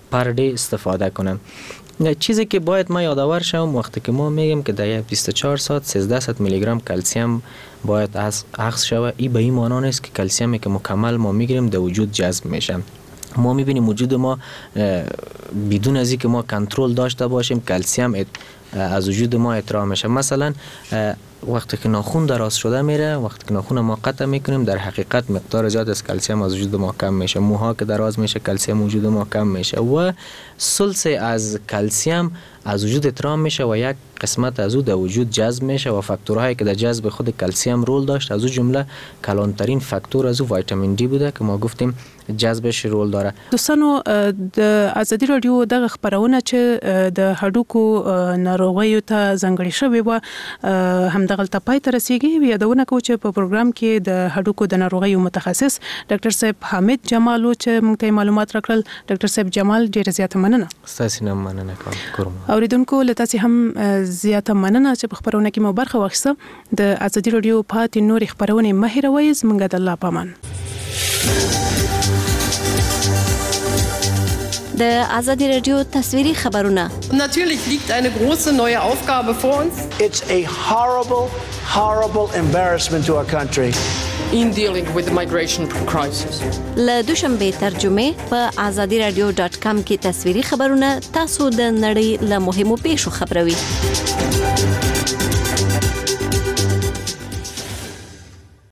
پر دی استفاده کنم. چیزی که باید ما یادآور شوم وقتی که ما میگیم که در بیست و چهار ساعت سیزده میلی گرم کلسیم باید اخذ شود، این به این معنی نیست که کلسیمی که مکمل ما میگیریم در وجود جذب میشه. ما میبینیم وجود ما بدون از اینکه ما کنترل داشته باشیم کلسیم از وجود ما اطراح میشه. مثلا وقتی که ناخون دراز شده میره، وقتی که ناخون ما قطع میکنیم در حقیقت مقدار زیاد از کلسیم از وجود ما کم میشه. موها که دراز میشه کلسیم وجود ما کم میشه و ثلث از کلسیم از وجود اطراح میشه و یک قسمت از او در وجود جذب میشه و فاکتورهایی که در جذب خود کلسیم رول داشت از او جمله کلانترین فاکتور از او ویتامین دی بوده که ما گفتیم جذبش رول داره. دوستانو د ازادي رادیو دغه خبرونه چې د هډوکو ناروغیو ته ځانګړې شوې و همدغه پای ته رسیدي. یادونه کوم چې په پروګرام کې د هډوکو د ناروغیو متخصص ډاکټر صاحب حامد جمال چې موږ ته معلومات راکړل. ډاکټر صاحب جمال ډیره زیاته مننه. ستاسو نه مننه کوم. اوریدونکو له تاسو هم زیاته مننه چې په خبرونه کې مو برخه واخیسته. د ازادي رادیو پاتې نور خبرونه مه هېروئ. زموږ د الله پامان. د ازادي رادیو تصویري خبرونه. Natürlich liegt eine große neue Aufgabe vor uns. It's a horrible, horrible embarrassment to our country. In dealing with the migration crisis. له دوشنبه ترجمه په azadi radio dot com کې تصویري خبرونه تاسو د نړۍ له مهمو پیښو خبروي.